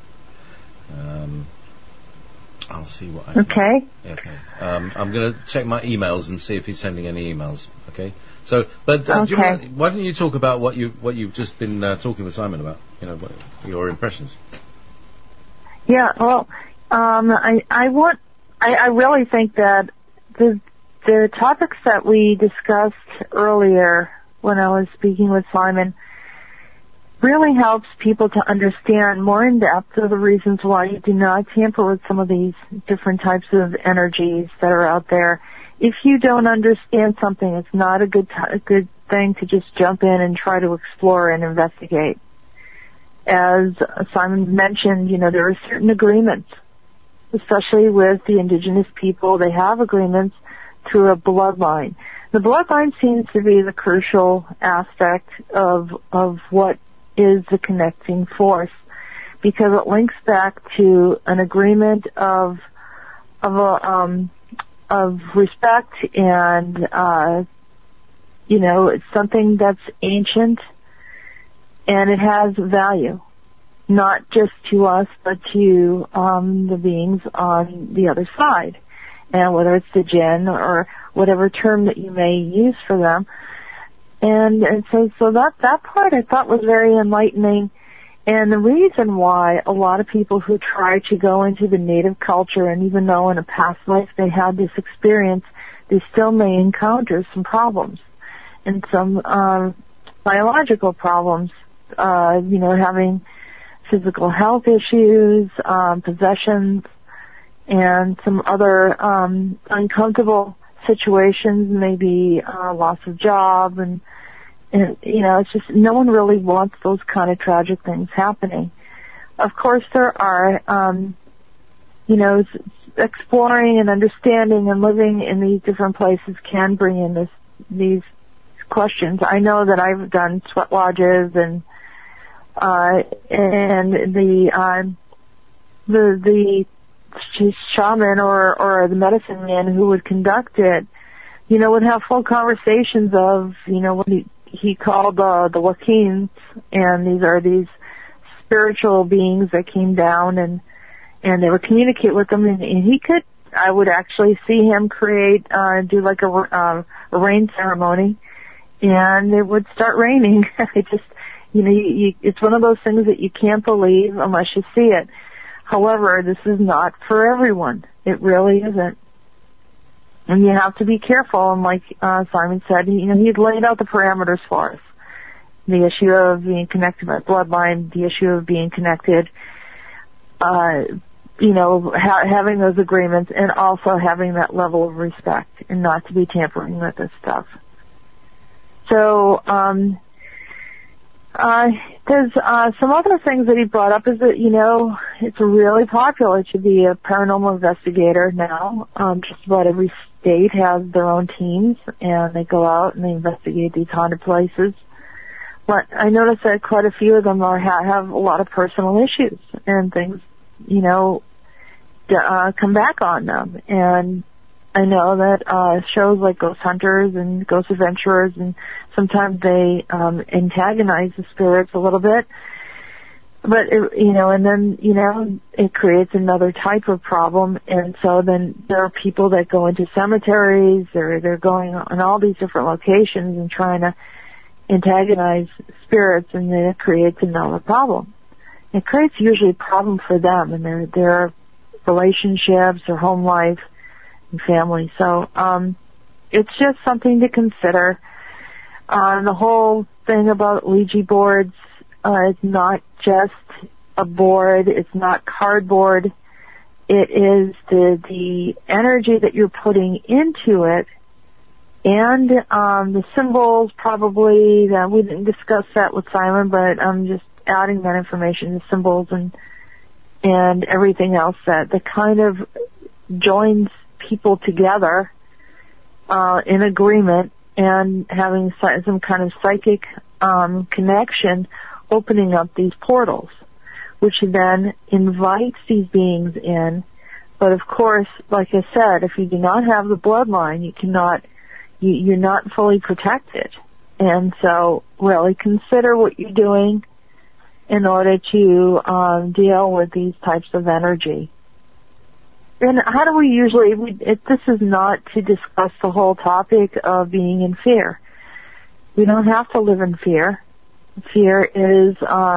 I'll see what I can. Okay. Okay. I'm going to check my emails and see if he's sending any emails. Okay. So, but why don't you talk about what you've just been talking with Simon about? Your impressions. Yeah. Well, I really think that the topics that we discussed earlier when I was speaking with Simon really helps people to understand more in depth of the reasons why you do not tamper with some of these different types of energies that are out there. If you don't understand something, it's not a good thing to just jump in and try to explore and investigate. As Simon mentioned, there are certain agreements, especially with the indigenous people. They have agreements through a bloodline. The bloodline seems to be the crucial aspect of what is the connecting force, because it links back to an agreement of respect, and it's something that's ancient, and it has value, not just to us but to the beings on the other side, and whether it's the jinn or whatever term that you may use for them. And so that part I thought was very enlightening. And the reason why a lot of people who try to go into the native culture, and even though in a past life they had this experience, they still may encounter some problems and some biological problems, having physical health issues, possessions, and some other uncomfortable situations, maybe loss of job, and it's just no one really wants those kind of tragic things happening. Of course, there are, exploring and understanding and living in these different places can bring in these questions. I know that I've done sweat lodges and the shaman or the medicine man who would conduct it, would have full conversations of, what he called the Wakins, and these are these spiritual beings that came down and they would communicate with them, and I would actually see him do like a rain ceremony, and it would start raining. It just, it's one of those things that you can't believe unless you see it. However, this is not for everyone. It really isn't. And you have to be careful. And like Simon said, he'd laid out the parameters for us. The issue of being connected by bloodline, the issue of being connected, having those agreements, and also having that level of respect and not to be tampering with this stuff. So, there's some other things that he brought up is that, it's really popular to be a paranormal investigator now. Just about every state has their own teams, and they go out and they investigate these haunted places. But I noticed that quite a few of them have a lot of personal issues and things, come back on them. And I know that shows like Ghost Hunters and Ghost Adventurers, and sometimes they antagonize the spirits a little bit. But, and then, it creates another type of problem. And so then there are people that go into cemeteries, they're going on all these different locations and trying to antagonize spirits, and then it creates another problem. It creates usually a problem for them and their relationships, their home life, and family. So, it's just something to consider. The whole thing about Ouija boards, it's not just a board, it's not cardboard. It is the energy that you're putting into it, and the symbols probably, we didn't discuss that with Simon, but I'm just adding that information, the symbols and everything else that kind of joins people together in agreement and having some kind of psychic connection opening up these portals, which then invites these beings in. But of course, like I said, if you do not have the bloodline, you're not fully protected. And so really consider what you're doing in order to deal with these types of energy. And how do we usually, this is not to discuss the whole topic of being in fear. We don't have to live in fear. Fear is,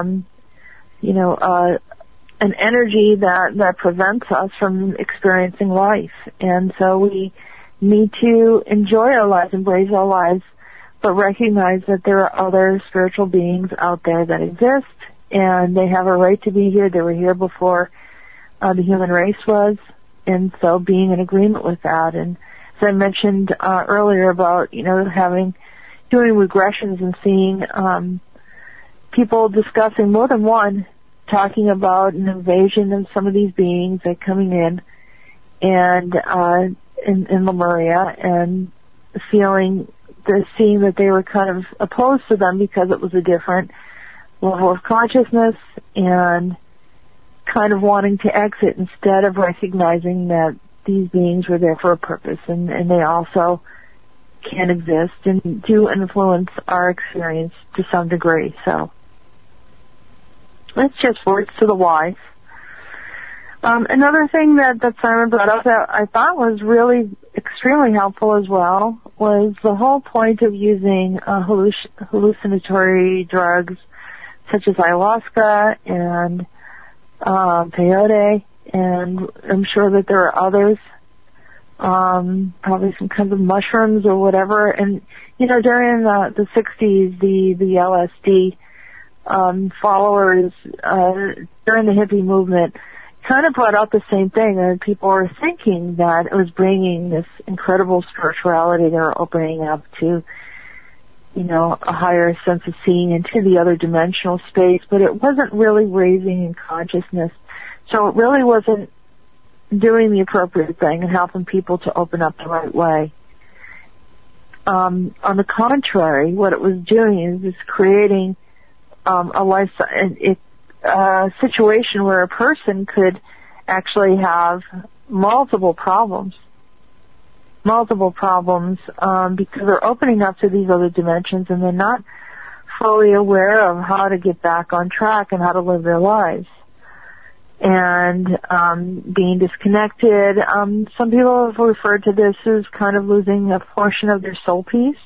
an energy that prevents us from experiencing life. And so we need to enjoy our lives, embrace our lives, but recognize that there are other spiritual beings out there that exist, and they have a right to be here. They were here before the human race was, and so being in agreement with that. And as I mentioned earlier about, doing regressions and seeing people discussing, more than one, talking about an invasion of some of these beings that are coming in and in Lemuria, and seeing that they were kind of opposed to them because it was a different level of consciousness, and kind of wanting to exit instead of recognizing that these beings were there for a purpose, and they also can exist and do influence our experience to some degree. So that's just words to the wise. Another thing that Simon brought up that I thought was really extremely helpful as well was the whole point of using hallucinatory drugs such as ayahuasca and peyote, and I'm sure that there are others, probably some kinds of mushrooms or whatever. And during the 60s, the LSD followers during the hippie movement kind of brought out the same thing, and people were thinking that it was bringing this incredible spirituality. They were opening up to, a higher sense of seeing into the other dimensional space, but it wasn't really raising in consciousness. So it really wasn't doing the appropriate thing and helping people to open up the right way. On the contrary, what it was doing is just creating a situation where a person could actually have multiple problems because they're opening up to these other dimensions, and they're not fully aware of how to get back on track and how to live their lives. And being disconnected, some people have referred to this as kind of losing a portion of their soul piece.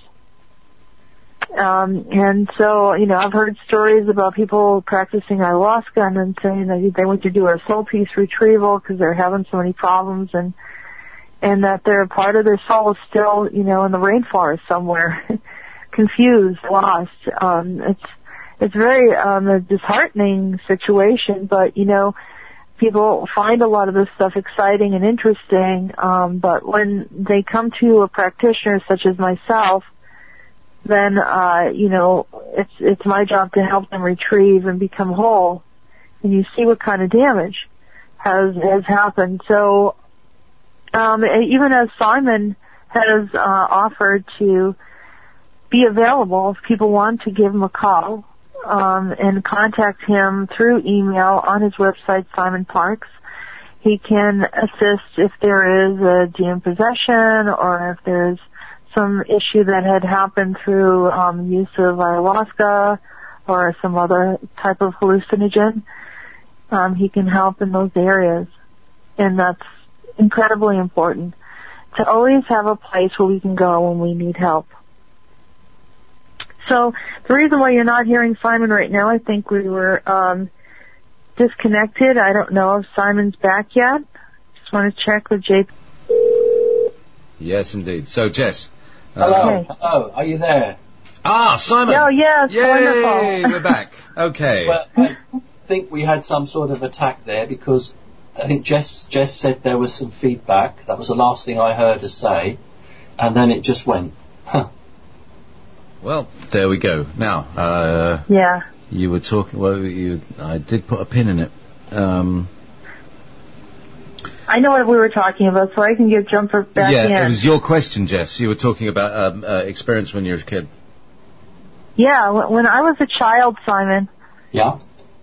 And so, I've heard stories about people practicing ayahuasca and then saying that they went to do a soul piece retrieval because they're having so many problems, and that their part of their soul is still, in the rainforest somewhere, confused, lost. It's very a disheartening situation, but people find a lot of this stuff exciting and interesting. But when they come to a practitioner such as myself, then it's my job to help them retrieve and become whole. And you see what kind of damage has happened. So even as Simon has offered to be available if people want to give him a call and contact him through email on his website, Simon Parks. He can assist if there is a demon possession or if there's some issue that had happened through use of ayahuasca or some other type of hallucinogen. He can help in those areas, and that's incredibly important to always have a place where we can go when we need help. So the reason why you're not hearing Simon right now, I think we were disconnected. I don't know if Simon's back yet. Just want to check with JP. Yes, indeed. So, Jess. Hello. Hello. Are you there? Ah, Simon. Oh, yes. Yay, wonderful. we're back. Okay. Well, I think we had some sort of attack there because I think Jess said there was some feedback. That was the last thing I heard her say, and then it just went. Huh. Well, there we go. Now, Yeah. you were talking. Well, I did put a pin in it. I know what we were talking about, so I can give Jumper back in. Yeah, it was your question, Jess. You were talking about experience when you were a kid. Yeah, when I was a child, Simon, Yeah.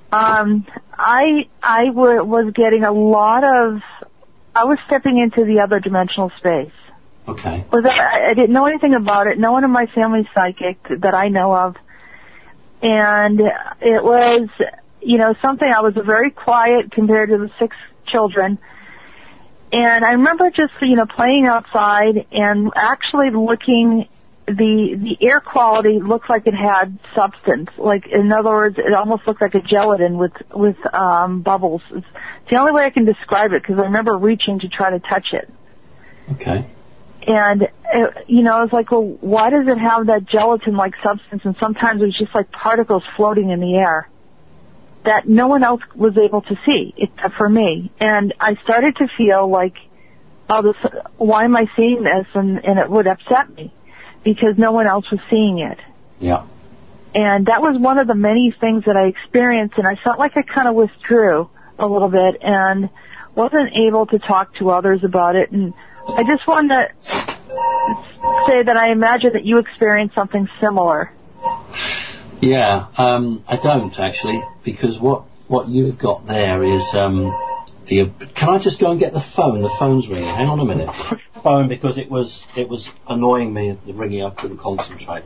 I was getting a lot of, I was stepping into the other dimensional space. Okay. I didn't know anything about it. No one in my family's psychic that I know of. And it was, something, I was very quiet compared to the 6 children. And I remember just, playing outside and actually looking, the air quality looked like it had substance. Like, in other words, it almost looked like a gelatin with bubbles. It's the only way I can describe it, because I remember reaching to try to touch it. Okay. And, I was like, well, why does it have that gelatin-like substance? And sometimes it was just like particles floating in the air that no one else was able to see except for me. And I started to feel like, why am I seeing this? And it would upset me because no one else was seeing it. Yeah. And that was one of the many things that I experienced, and I felt like I kind of withdrew a little bit and wasn't able to talk to others about it. And I just wanted to say that I imagine that you experienced something similar. Yeah, I don't actually, because what you've got there is can I just go and get the phone? The phone's ringing. Hang on a minute. Phone, because it was annoying me, the ringing. I couldn't concentrate.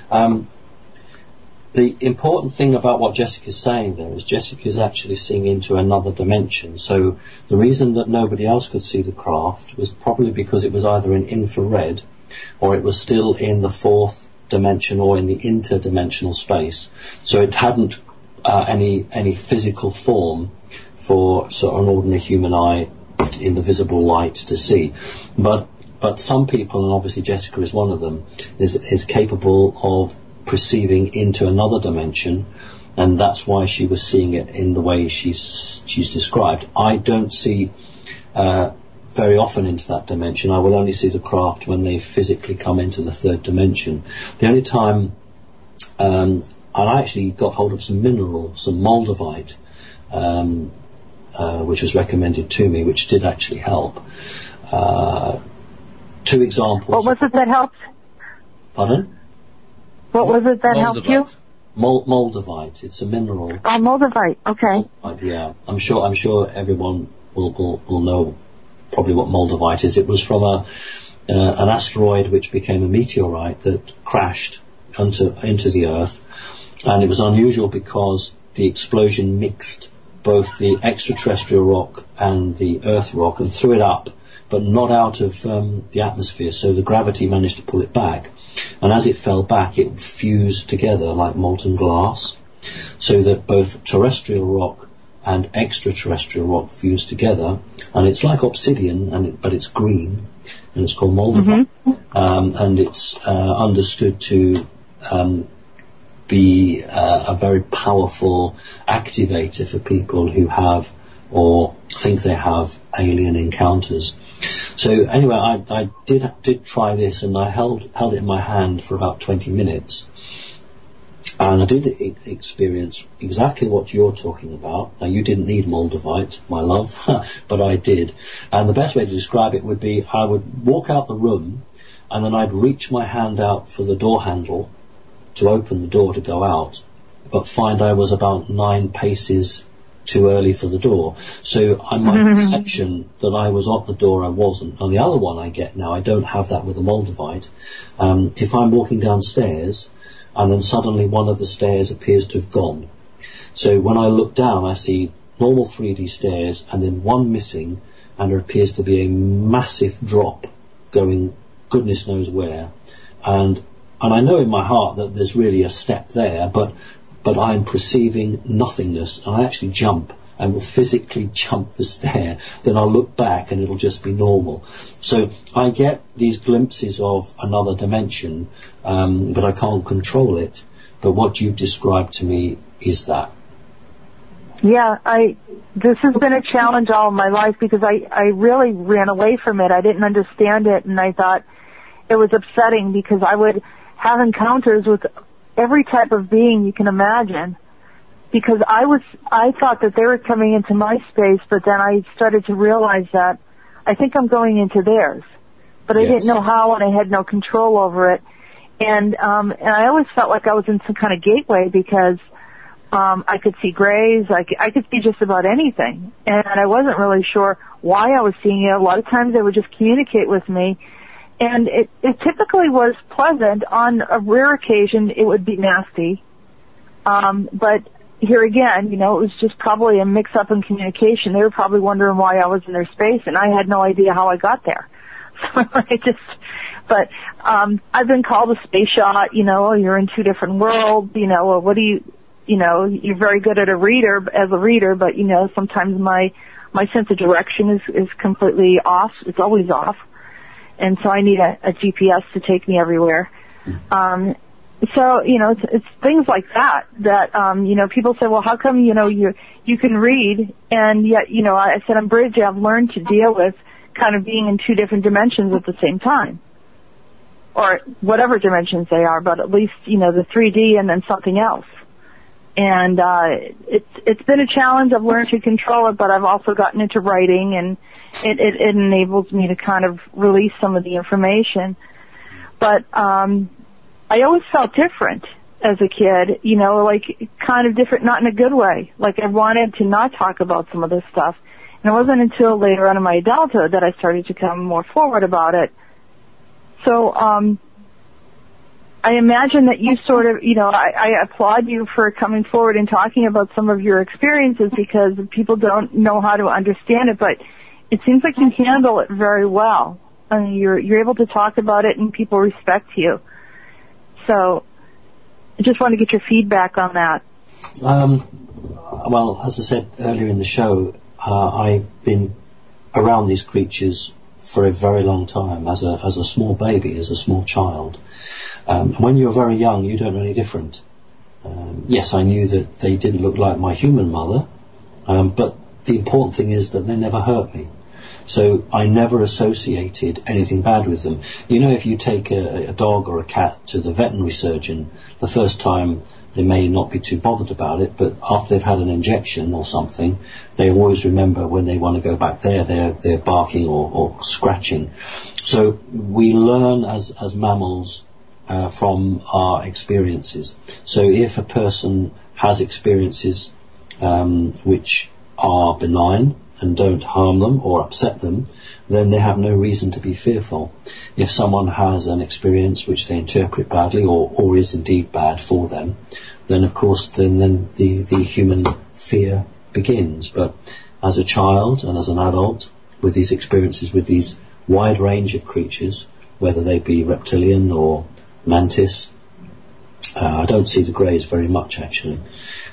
The important thing about what Jessica's saying there is Jessica's actually seeing into another dimension. So the reason that nobody else could see the craft was probably because it was either in infrared or it was still in the 4th dimension or in the interdimensional space. So it hadn't any physical form for sort of an ordinary human eye in the visible light to see. But some people, and obviously Jessica is one of them, is capable of perceiving into another dimension, and that's why she was seeing it in the way she's described. I don't see very often into that dimension. I will only see the craft when they physically come into the 3rd dimension. The only time, and I actually got hold of some mineral, some moldavite, which was recommended to me, which did actually help. 2 examples. What was it that helped? Pardon? What was it that helped you? Moldavite. It's a mineral. Oh, moldavite. Okay. Moldavite, yeah. I'm sure everyone will know probably what moldavite is. It was from an asteroid which became a meteorite that crashed into the Earth, and it was unusual because the explosion mixed both the extraterrestrial rock and the Earth rock and threw it up, but not out of the atmosphere. So the gravity managed to pull it back. And as it fell back, it fused together like molten glass, so that both terrestrial rock and extraterrestrial rock fused together. And it's like obsidian, but it's green, and it's called moldavite. Mm-hmm. And it's understood to be a very powerful activator for people who have or think they have alien encounters. So anyway, I did try this, and I held it in my hand for about 20 minutes, and I did experience exactly what you're talking about. Now, you didn't need moldavite, my love, but I did. And the best way to describe it would be I would walk out the room, and then I'd reach my hand out for the door handle to open the door to go out, but find I was about 9 paces too early for the door. So my perception that I was at the door, I wasn't. And the other one I get now, I don't have that with the moldavite. If I'm walking downstairs and then suddenly one of the stairs appears to have gone. So when I look down, I see normal 3D stairs and then one missing, and there appears to be a massive drop going goodness knows where. And I know in my heart that there's really a step there, but I'm perceiving nothingness, and I actually jump and will physically jump the stair. Then I'll look back and it'll just be normal. So I get these glimpses of another dimension, but I can't control it. But what you've described to me is that. Yeah, this has been a challenge all of my life because I really ran away from it. I didn't understand it, and I thought it was upsetting because I would have encounters with every type of being you can imagine, because I thought that they were coming into my space, but then I started to realize that I think I'm going into theirs, but I didn't know how, and I had no control over it. And I always felt like I was in some kind of gateway because I could see grays, I could see just about anything. And I wasn't really sure why I was seeing it. A lot of times they would just communicate with me. And it typically was pleasant. On a rare occasion, it would be nasty. But here again, it was just probably a mix-up in communication. They were probably wondering why I was in their space, and I had no idea how I got there. So I've been called a space shot, you're in two different worlds, or what do you're very good as a reader, but, sometimes my sense of direction is completely off. It's always off. And so I need a GPS to take me everywhere. So, it's things like that, people say, well, how come, you can read, and yet, I said, I'm bridge, I've learned to deal with kind of being in two different dimensions at the same time. Or whatever dimensions they are, but at least, the 3D and then something else. And, it's been a challenge. I've learned to control it, but I've also gotten into writing, and it enables me to kind of release some of the information. But, I always felt different as a kid, like kind of different, not in a good way. Like I wanted to not talk about some of this stuff. And it wasn't until later on in my adulthood that I started to come more forward about it. So, I imagine that you sort of, I applaud you for coming forward and talking about some of your experiences because people don't know how to understand it, but it seems like you handle it very well. I mean, you're able to talk about it and people respect you. So, I just want to get your feedback on that. Well, as I said earlier in the show, I've been around these creatures for a very long time, as a small baby, as a small child. When you're very young, you don't know any different. Yes, I knew that they didn't look like my human mother, but the important thing is that they never hurt me. So I never associated anything bad with them. If you take a dog or a cat to the veterinary surgeon, the first time they may not be too bothered about it, but after they've had an injection or something, they always remember when they want to go back there, they're barking or scratching. So we learn as mammals from our experiences. So if a person has experiences which are benign and don't harm them or upset them, then they have no reason to be fearful. If someone has an experience which they interpret badly or is indeed bad for them, then of course then the human fear begins. But as a child and as an adult, with these experiences with these wide range of creatures, whether they be reptilian or mantis, I don't see the greys very much actually.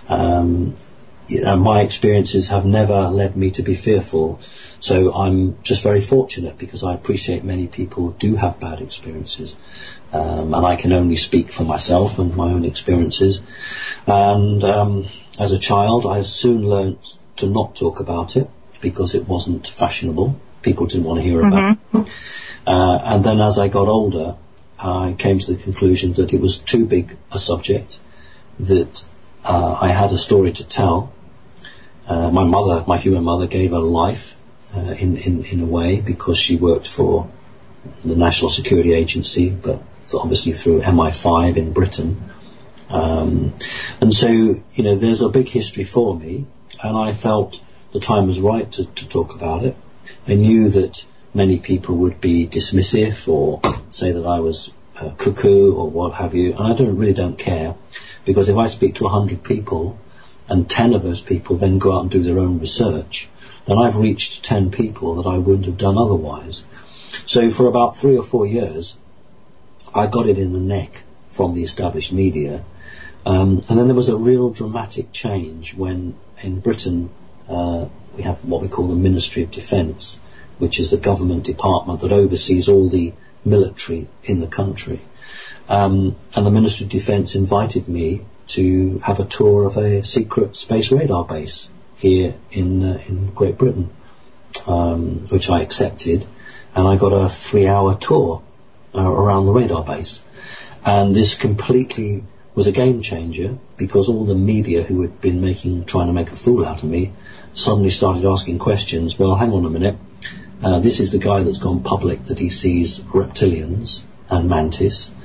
My experiences have never led me to be fearful, so I'm just very fortunate because I appreciate many people do have bad experiences, and I can only speak for myself and my own experiences. And as a child, I soon learnt to not talk about it because it wasn't fashionable. People didn't want to hear about it. And then as I got older, I came to the conclusion that it was too big a subject, that I had a story to tell. My human mother, gave her life in a way because she worked for the National Security Agency, but obviously through MI5 in Britain. And so, there's a big history for me, and I felt the time was right to talk about it. I knew that many people would be dismissive or say that I was cuckoo or what have you, and I really don't care, because if I speak to 100 people and 10 of those people then go out and do their own research, then I've reached 10 people that I wouldn't have done otherwise. So for about 3 or 4 years, I got it in the neck from the established media, and then there was a real dramatic change when in Britain we have what we call the Ministry of Defence, which is the government department that oversees all the military in the country. And the Ministry of Defence invited me to have a tour of a secret space radar base here in Great Britain, which I accepted, and I got a 3-hour tour around the radar base. And this completely was a game changer, because all the media who had been trying to make a fool out of me suddenly started asking questions. Well, hang on a minute. This is the guy that's gone public that he sees reptilians and mantis.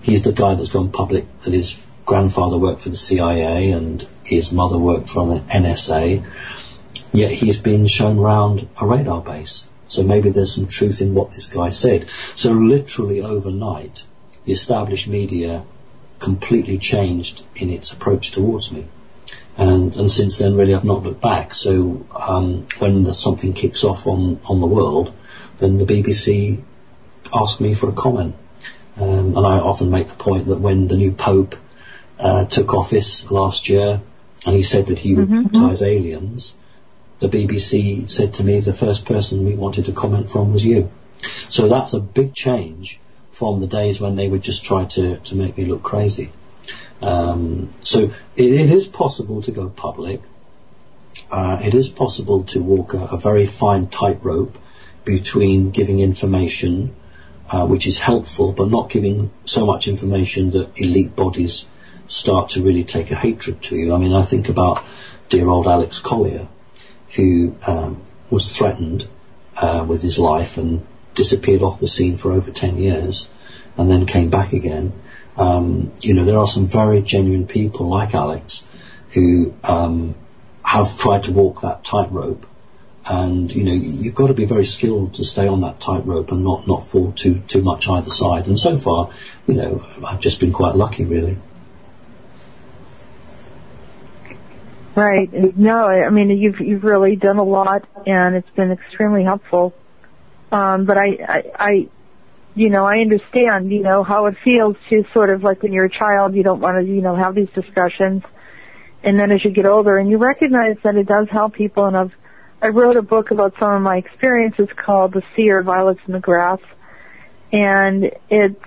He's the guy that's gone public that his grandfather worked for the CIA and his mother worked for an NSA, yet he's been shown round a radar base. So maybe there's some truth in what this guy said. So literally overnight, the established media completely changed in its approach towards me. And since then, really, I've not looked back. So when something kicks off on the world, then the BBC ask me for a comment. And I often make the point that when the new Pope took office last year, and he said that he would baptise aliens, the BBC said to me the first person we wanted to comment from was you. So that's a big change from the days when they would just try to make me look crazy. So it is possible to go public. It is possible to walk a very fine tightrope between giving information which is helpful, but not giving so much information that elite bodies start to really take a hatred to you. I mean, I think about dear old Alex Collier, who was threatened with his life and disappeared off the scene for over 10 years and then came back again. There are some very genuine people like Alex who have tried to walk that tightrope. And, you've got to be very skilled to stay on that tightrope and not fall too much either side. And so far, I've just been quite lucky, really. Right. No, I mean, you've really done a lot, and it's been extremely helpful. But I understand, how it feels to sort of like when you're a child, you don't want to, have these discussions. And then as you get older and you recognize that it does help people, and I wrote a book about some of my experiences called The Seer, Violets in the Grass. And it's,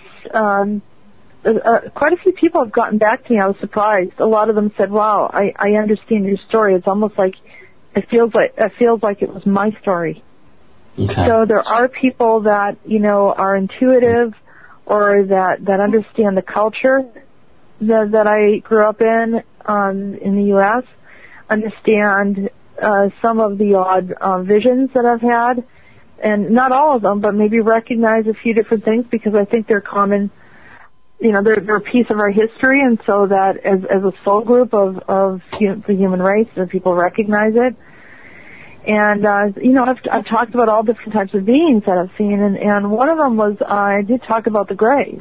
quite a few people have gotten back to me. I was surprised. A lot of them said, wow, I understand your story. It's almost like, it feels like it was my story. Okay. So there are people that, are intuitive or that understand the culture that I grew up in the U.S., understand some of the odd visions that I've had, and not all of them, but maybe recognize a few different things because I think they're common, they're a piece of our history, and so that as a soul group of the human race, that people recognize it. And, I've talked about all different types of beings that I've seen, and one of them was, I did talk about the Greys.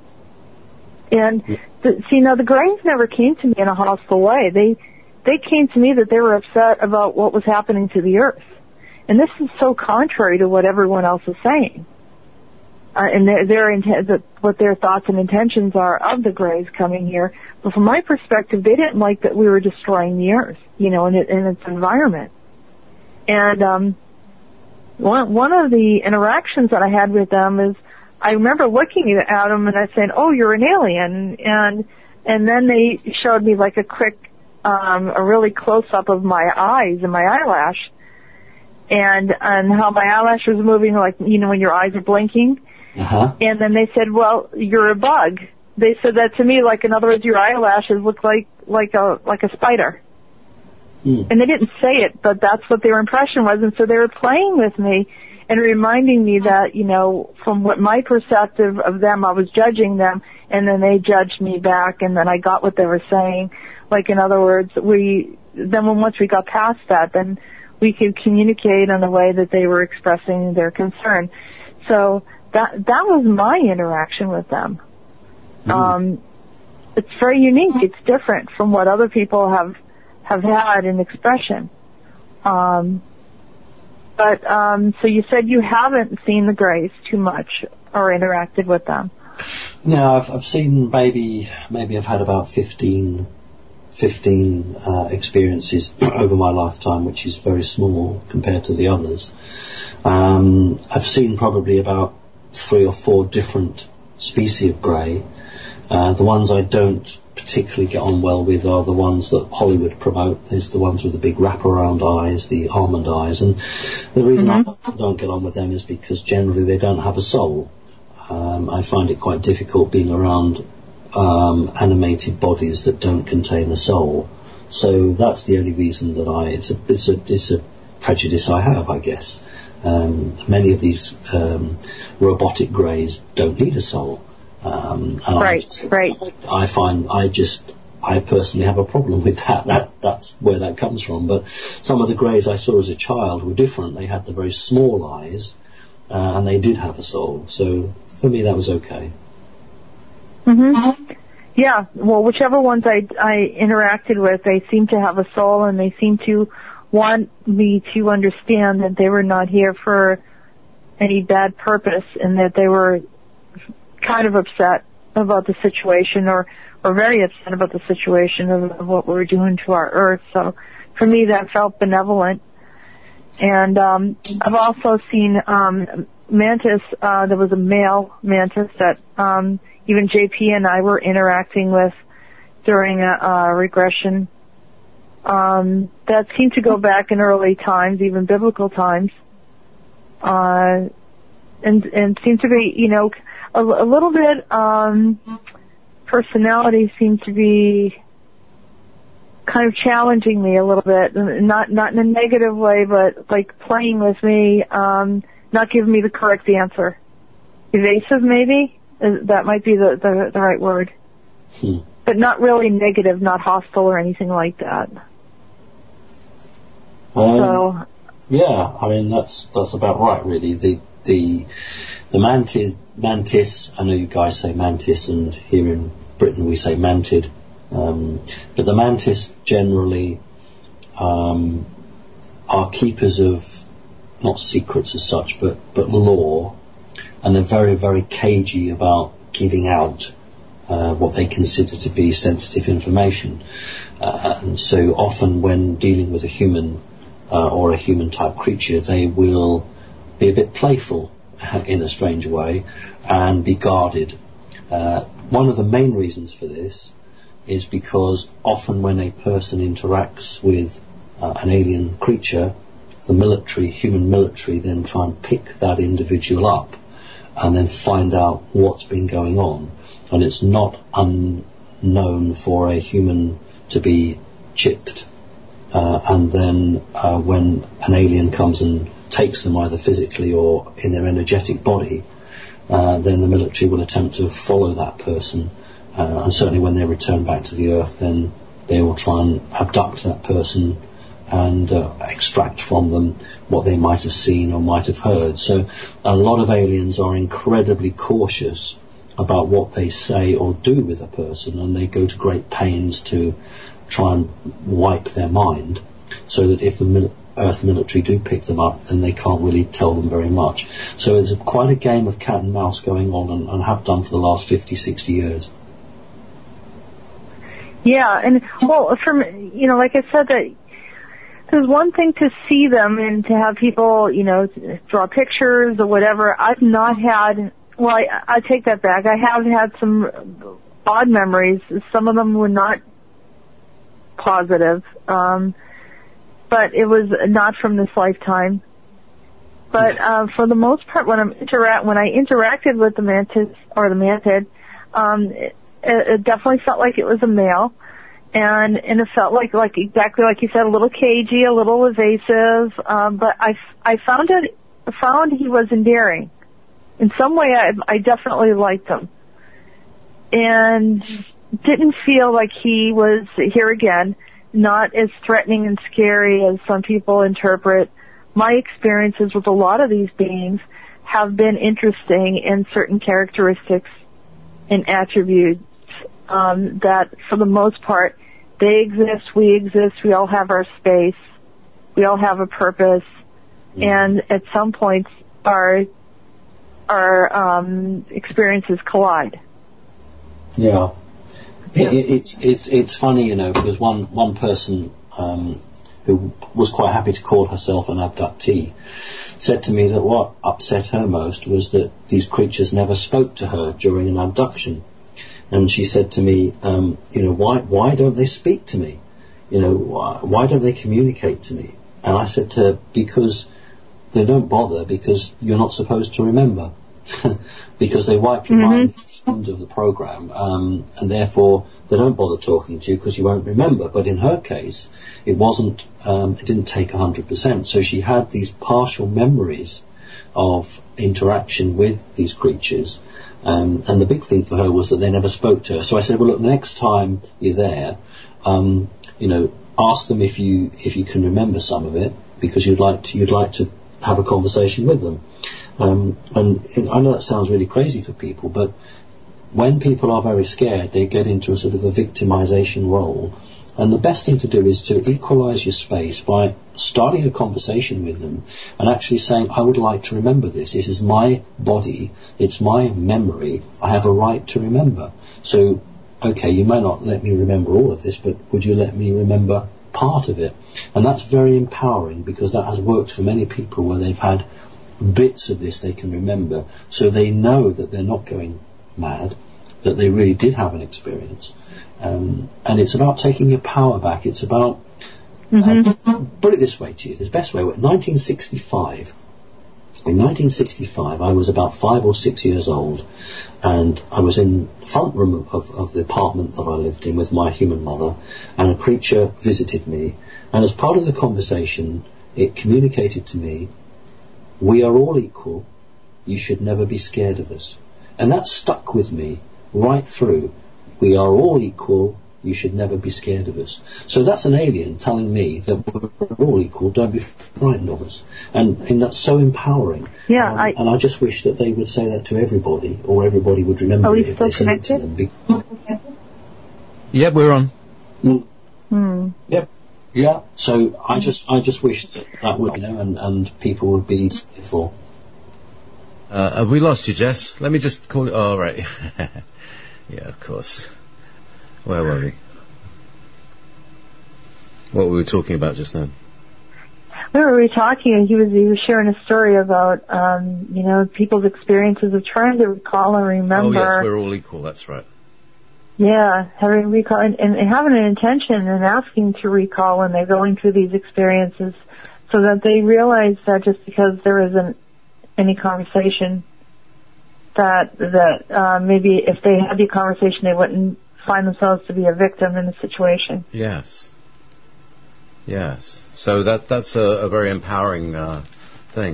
And, the Greys never came to me in a hostile way. They came to me that they were upset about what was happening to the Earth. And this is so contrary to what everyone else is saying. And what their thoughts and intentions are of the Greys coming here. But from my perspective, they didn't like that we were destroying the Earth, in its environment. And one of the interactions that I had with them is I remember looking at them and I saying, "Oh, you're an alien," and then they showed me like a quick, a really close up of my eyes and my eyelash, and how my eyelash was moving, like when your eyes are blinking. Uh-huh. And then they said, "Well, you're a bug." They said that to me, like in other words, your eyelashes look like a spider. And they didn't say it, but that's what their impression was. And so they were playing with me and reminding me that, from what my perspective of them, I was judging them, and then they judged me back, and then I got what they were saying. Like, in other words, once we got past that, then we could communicate in a way that they were expressing their concern. So that was my interaction with them. It's very unique. It's different from what other people have had in expression. So you said you haven't seen the Greys too much or interacted with them. No, I've seen maybe I've had about 15 experiences over my lifetime, which is very small compared to the others. I've seen probably about 3 or 4 different species of Grey. The ones I don't particularly get on well with are the ones that Hollywood promote. There's the ones with the big wraparound eyes, the almond eyes, and the reason I don't get on with them is because generally they don't have a soul. I find it quite difficult being around animated bodies that don't contain a soul. So that's the only reason that it's a prejudice I have, I guess. Many of these robotic Greys don't need a soul. Right. I personally have a problem with that. That's where that comes from. But some of the greys I saw as a child were different. They had the very small eyes, and they did have a soul. So for me, that was okay. Mm-hmm. Yeah. Well, whichever ones I interacted with, they seemed to have a soul, and they seemed to want me to understand that they were not here for any bad purpose, and that they were kind of upset about the situation, or very upset about the situation of what we were doing to our Earth. So for me, that felt benevolent. And I've also seen mantis. There was a male mantis that even JP and I were interacting with during a regression that seemed to go back in early times, even biblical times, and seemed to be, a little bit. Personality seemed to be kind of challenging me a little bit, not in a negative way, but like playing with me, not giving me the correct answer. Evasive, maybe? That might be the right word. But not really negative, not hostile or anything like that. Yeah, I mean, that's about right, really. The mantis, I know you guys say mantis, and here in Britain we say mantid, but the mantis generally are keepers of, not secrets as such, but lore, and they're very, very cagey about giving out what they consider to be sensitive information. And so often when dealing with a human or a human-type creature, they will be a bit playful in a strange way and be guarded. One of the main reasons for this is because often when a person interacts with an alien creature, the human military then try and pick that individual up and then find out what's been going on. And it's not unknown for a human to be chipped, and then when an alien comes and takes them either physically or in their energetic body, then the military will attempt to follow that person, and certainly when they return back to the Earth, then they will try and abduct that person and extract from them what they might have seen or might have heard. So a lot of aliens are incredibly cautious about what they say or do with a person, and they go to great pains to try and wipe their mind, so that if the Earth military do pick them up, then they can't really tell them very much. So it's quite a game of cat and mouse going on, and have done for the last 50, 60 years. Yeah, and well, like I said, that there's one thing to see them and to have people, draw pictures or whatever. I've not had, well, I take that back. I have had some odd memories. Some of them were not positive, but it was not from this lifetime. But for the most part, when I interacted with the mantis or the mantid, it definitely felt like it was a male, and it felt like exactly like you said, a little cagey, a little evasive. But I found he was endearing. In some way, I definitely liked him, and didn't feel like he was, here again, not as threatening and scary as some people interpret. My experiences with a lot of these beings have been interesting in certain characteristics and attributes that, for the most part, they exist, we all have our space, we all have a purpose, and at some points our experiences collide. Yeah. It's funny, because one person who was quite happy to call herself an abductee said to me that what upset her most was that these creatures never spoke to her during an abduction. And she said to me, why don't they speak to me? Why don't they communicate to me? And I said to her, because they don't bother, because you're not supposed to remember. Because they wipe your mind end of the program, and therefore they don't bother talking to you because you won't remember. But in her case, it didn't take 100%. So she had these partial memories of interaction with these creatures. And the big thing for her was that they never spoke to her. So I said, well, look, next time you're there, ask them if you can remember some of it, because you'd like to have a conversation with them. And I know that sounds really crazy for people, but when people are very scared, they get into a sort of a victimization role. And the best thing to do is to equalize your space by starting a conversation with them and actually saying, I would like to remember this. This is my body. It's my memory. I have a right to remember. So, okay, you may not let me remember all of this, but would you let me remember part of it? And that's very empowering, because that has worked for many people where they've had bits of this they can remember. So they know that they're not going mad, that they really did have an experience. And it's about taking your power back. It's about, put it this way to you, the best way, in 1965, I was about 5 or 6 years old, and I was in the front room of the apartment that I lived in with my human mother, and a creature visited me, and as part of the conversation, it communicated to me, we are all equal, you should never be scared of us. And that stuck with me right through. We are all equal, you should never be scared of us. So that's an alien telling me that we're all equal, don't be frightened of us. And that's so empowering. Yeah, and I just wish that they would say that to everybody, or everybody would remember it if they said it to them. Yeah, we're on. Yep. Yeah, so I just wish that would, and people would be for. Have we lost you, Jess? Let me just call it. Oh, right. Yeah, of course. Where were we? What were we talking about just now? We were talking, and he was sharing a story about, people's experiences of trying to recall and remember. Oh, yes, we're all equal, that's right. Yeah, having recall, and having an intention and asking to recall when they're going through these experiences, so that they realize that just because there isn't any conversation, that maybe if they had the conversation, they wouldn't find themselves to be a victim in the situation. Yes. So that's a very empowering thing.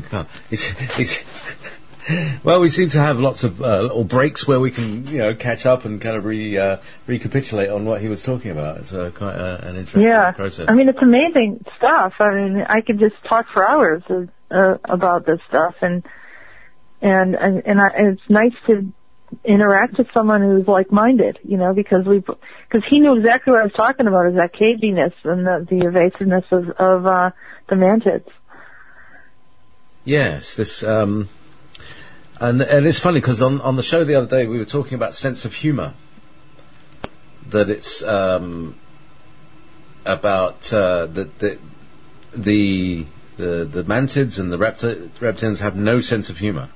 Well, we seem to have lots of little breaks where we can, catch up and kind of recapitulate on what he was talking about. It's quite an interesting process. I mean, it's amazing stuff. I mean, I could just talk for hours about this stuff, and it's nice to interact with someone who's like-minded, because he knew exactly what I was talking about, is that caginess and the evasiveness of the mantids. Yes, this, and it's funny because on the show the other day we were talking about sense of humour, that it's about the mantids and the reptilians have no sense of humour.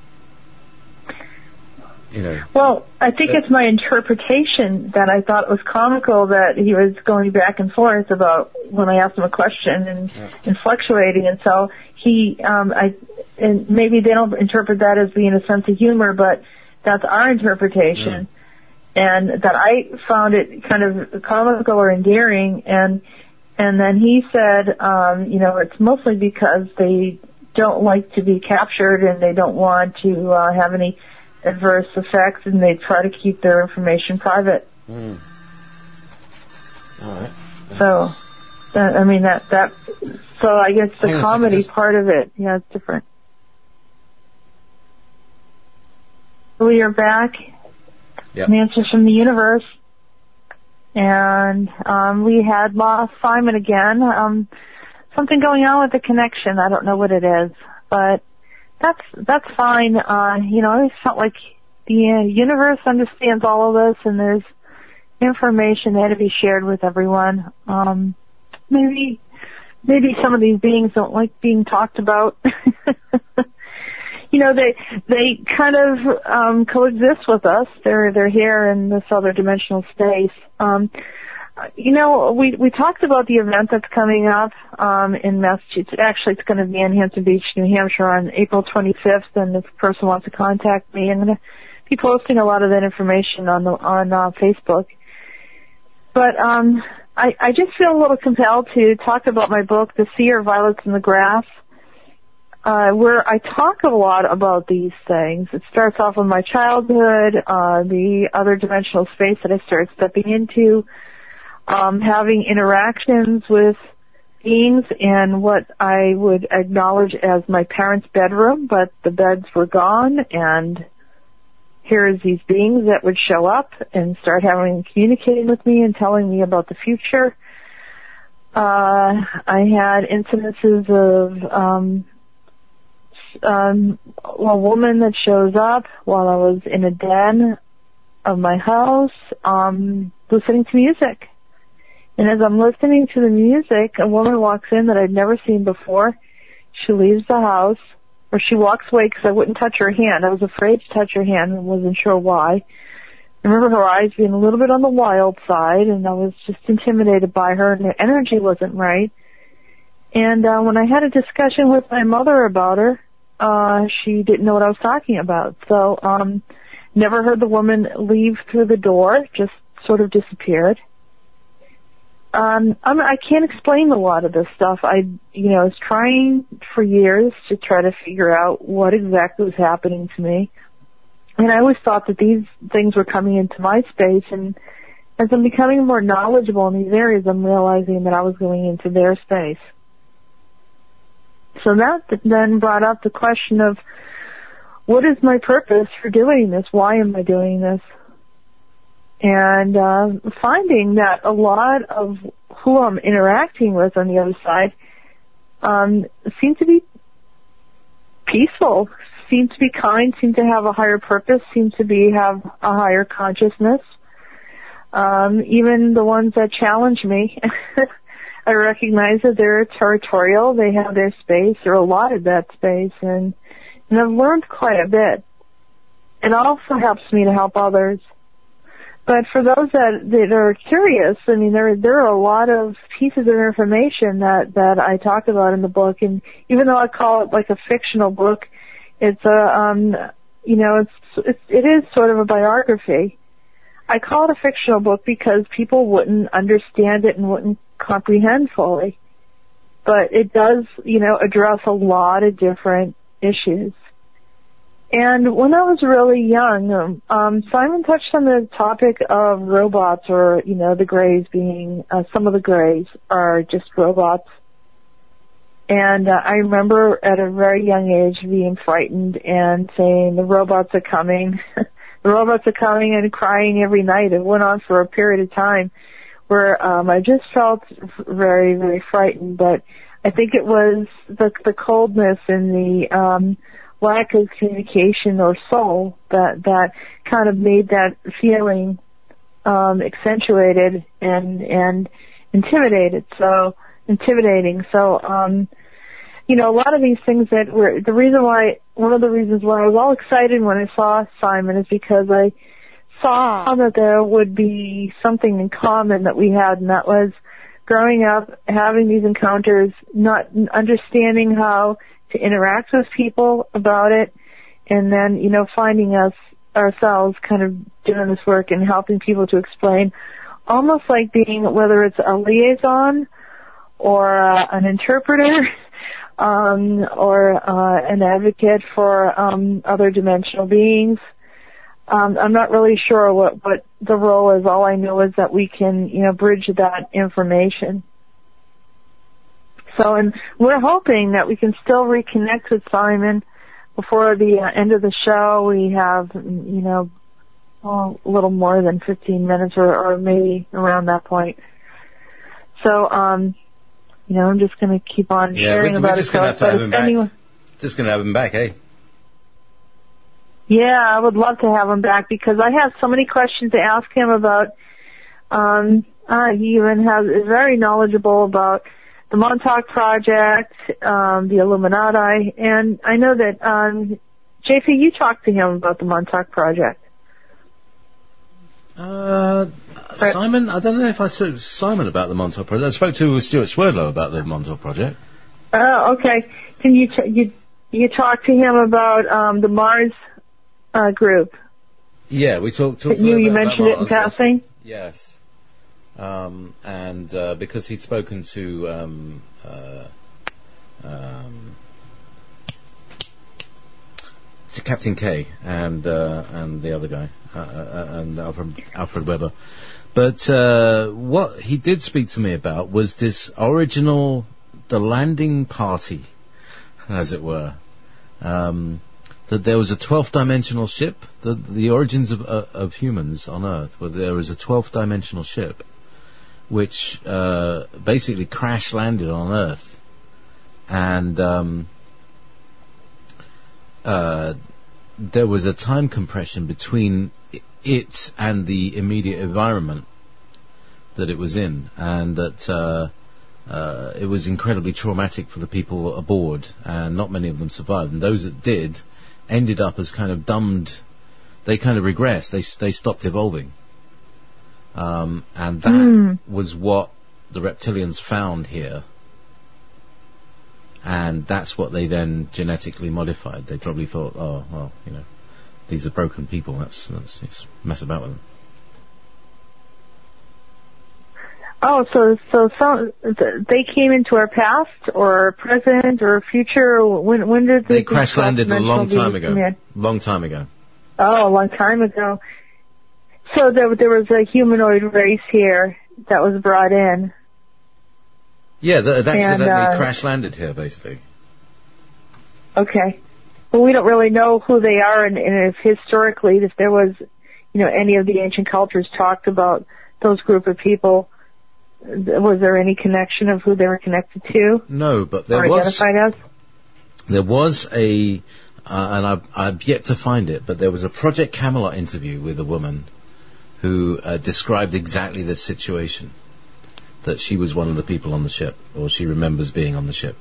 Well, I think it's my interpretation that I thought it was comical that he was going back and forth about when I asked him a question and fluctuating, and so and maybe they don't interpret that as being a sense of humor, but that's our interpretation, and that I found it kind of comical or endearing, and then he said, it's mostly because they don't like to be captured and they don't want to have any adverse effects, and they try to keep their information private. All right. So, so I guess the comedy part of it, it's different. We are back. Yep. Answers from the Universe. And we had lost Simon again. Something going on with the connection. I don't know what it is, but that's fine. I always felt like the universe understands all of this, and there's information there to be shared with everyone. Maybe some of these beings don't like being talked about. They kind of coexist with us. They're here in this other dimensional space. We talked about the event that's coming up in Massachusetts. Actually, it's going to be in Hampton Beach, New Hampshire on April 25th, and if a person wants to contact me, I'm going to be posting a lot of that information on Facebook. But I just feel a little compelled to talk about my book, The Seer, Violets in the Grass. where I talk a lot about these things. It starts off with my childhood, the other dimensional space that I started stepping into, having interactions with beings in what I would acknowledge as my parents' bedroom, but the beds were gone, and here's these beings that would show up and start communicating with me and telling me about the future. I had incidences of a woman that shows up while I was in a den of my house, listening to music. And as I'm listening to the music, a woman walks in that I'd never seen before. She leaves the house, or she walks away because I wouldn't touch her hand. I was afraid to touch her hand and wasn't sure why. I remember her eyes being a little bit on the wild side, and I was just intimidated by her, and the energy wasn't right. And when I had a discussion with my mother about her, she didn't know what I was talking about. So never heard the woman leave through the door, just sort of disappeared. I can't explain a lot of this stuff. I was trying for years to try to figure out what exactly was happening to me. And I always thought that these things were coming into my space, and as I'm becoming more knowledgeable in these areas, I'm realizing that I was going into their space. So that then brought up the question of, what is my purpose for doing this? Why am I doing this? And finding that a lot of who I'm interacting with on the other side seem to be peaceful, seem to be kind, seem to have a higher purpose, seem to have a higher consciousness. Even the ones that challenge me, I recognize that they're territorial, they have their space, they're allotted that space, and I've learned quite a bit. It also helps me to help others. But for those that are curious, I mean, there are a lot of pieces of information that I talk about in the book, and even though I call it like a fictional book, it's it is sort of a biography. I call it a fictional book because people wouldn't understand it and wouldn't comprehend fully. But it does, address a lot of different issues. And when I was really young, Simon touched on the topic of robots, or, the Greys being, some of the Greys are just robots. And I remember at a very young age being frightened and saying, the robots are coming. The robots are coming, and crying every night. It went on for a period of time where I just felt very, very frightened. But I think it was the coldness and the lack of communication or soul that kind of made that feeling accentuated and intimidating. So a lot of these things that were one of the reasons why I was all excited when I saw Simon is because I saw that there would be something in common that we had, and that was growing up, having these encounters, not understanding how to interact with people about it, and then, finding ourselves kind of doing this work and helping people to explain, almost like being, whether it's a liaison or an interpreter, or an advocate for other dimensional beings. I'm not really sure what the role is. All I know is that we can, bridge that information. So, and we're hoping that we can still reconnect with Simon before the end of the show. We have, a little more than 15 minutes or maybe around that point. So, I'm just going to keep on sharing about it. We're just going to have him back. Just going to have him back, eh? Yeah, I would love to have him back because I have so many questions to ask him about. He even is very knowledgeable about the Montauk Project, the Illuminati, and I know that, JP, you talked to him about the Montauk Project. Simon, I don't know if I spoke to Simon about the Montauk Project. I spoke to Stuart Swerdlow about the Montauk Project. Oh, okay. Can you talk to him about, the Mars, group? Yeah, we talked you mentioned it in passing? Yes. And because he'd spoken to Captain K and the other guy and Alfred Weber. But what he did speak to me about was this original, the landing party, as it were. That there was a 12th dimensional ship. The origins of humans on Earth, where there was a 12th dimensional ship, which basically crash landed on Earth, and there was a time compression between it and the immediate environment that it was in, and that it was incredibly traumatic for the people aboard, and not many of them survived. And those that did ended up as kind of dumbed. They kind of regressed. They stopped evolving, and that was what the reptilians found here. And that's what they then genetically modified. They probably thought, oh, well, these are broken people. Let's just mess about with them. Oh, so they came into our past or present or future? When did they crash landed a long time ago? Long time ago. Oh, a long time ago. So there was a humanoid race here that was brought in. Yeah, that accidentally crash landed here, basically. Okay. Well, we don't really know who they are, and if historically, if there was, any of the ancient cultures talked about those group of people, was there any connection of who they were connected to? No, but there was identified as. There was a, and I've yet to find it, but there was a Project Camelot interview with a woman who described exactly this situation. That she was one of the people on the ship, or she remembers being on the ship.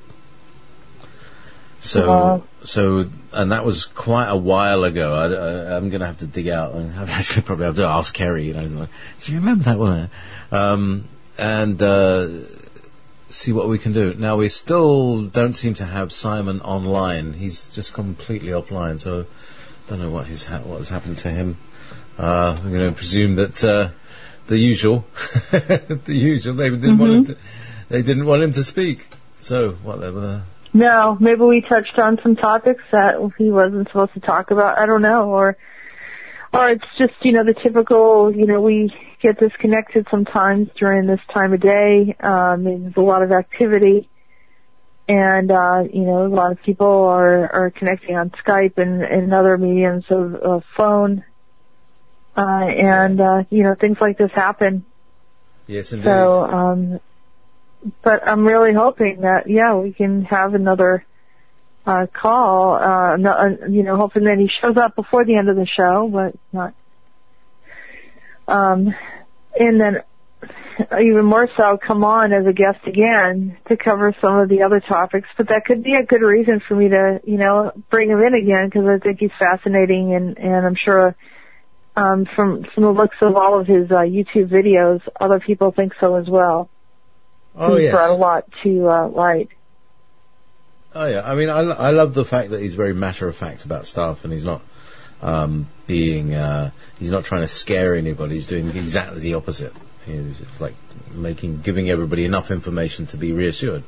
So, and that was quite a while ago. I'm going to have to dig out, and actually probably have to ask Kerry. Do you remember that one? And see what we can do. Now we still don't seem to have Simon online. He's just completely offline. So, don't know what has happened to him. I'm going to presume that. The usual. They didn't want him to. They didn't want him to speak. So whatever. No, maybe we touched on some topics that he wasn't supposed to talk about. I don't know, or it's just the typical. We get disconnected sometimes during this time of day. There's a lot of activity, and a lot of people are connecting on Skype and other mediums of phone. Things like this happen. Yes, indeed. So, but I'm really hoping that, we can have another, call, hoping that he shows up before the end of the show, but not. And then even more so come on as a guest again to cover some of the other topics, but that could be a good reason for me to, bring him in again, because I think he's fascinating and I'm sure from the looks of all of his YouTube videos, other people think so as well. Oh, he's yes. brought a lot to light. Oh, yeah. I mean, I love the fact that he's very matter-of-fact about stuff, and he's not he's not trying to scare anybody. He's doing exactly the opposite. He's like giving everybody enough information to be reassured.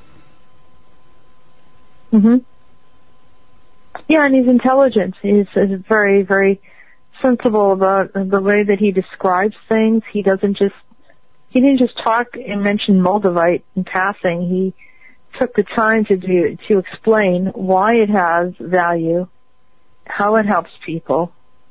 Mm-hmm. Yeah, and he's intelligent. He's very, very sensible about the way that he describes things. He didn't just talk and mention Moldavite in passing. He took the time to explain why it has value, how it helps people.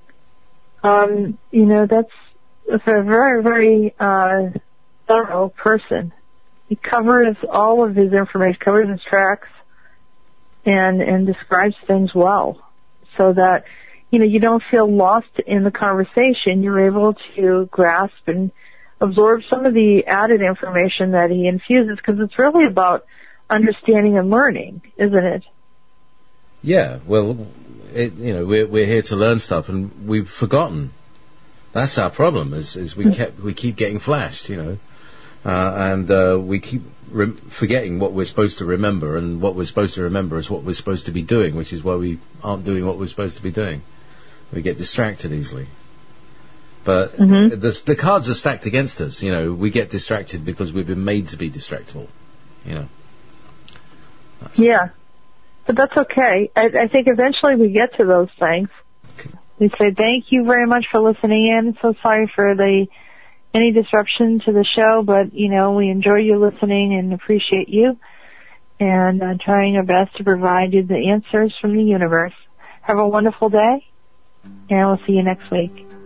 That's a very, very thorough person. He covers all of his information, covers his tracks, and describes things well, so that you don't feel lost in the conversation. You're able to grasp and absorb some of the added information that he infuses, because it's really about understanding and learning, isn't it? Yeah, well, we're here to learn stuff, and we've forgotten. That's our problem. Is we keep getting flashed, and we keep forgetting what we're supposed to remember, and what we're supposed to remember is what we're supposed to be doing, which is why we aren't doing what we're supposed to be doing. We get distracted easily. But the cards are stacked against us. We get distracted because we've been made to be distractible. Yeah. But that's okay. I think eventually we get to those things. We say thank you very much for listening in. So sorry for any disruption to the show, but, we enjoy you listening and appreciate you, and trying our best to provide you the answers from the universe. Have a wonderful day, and we'll see you next week.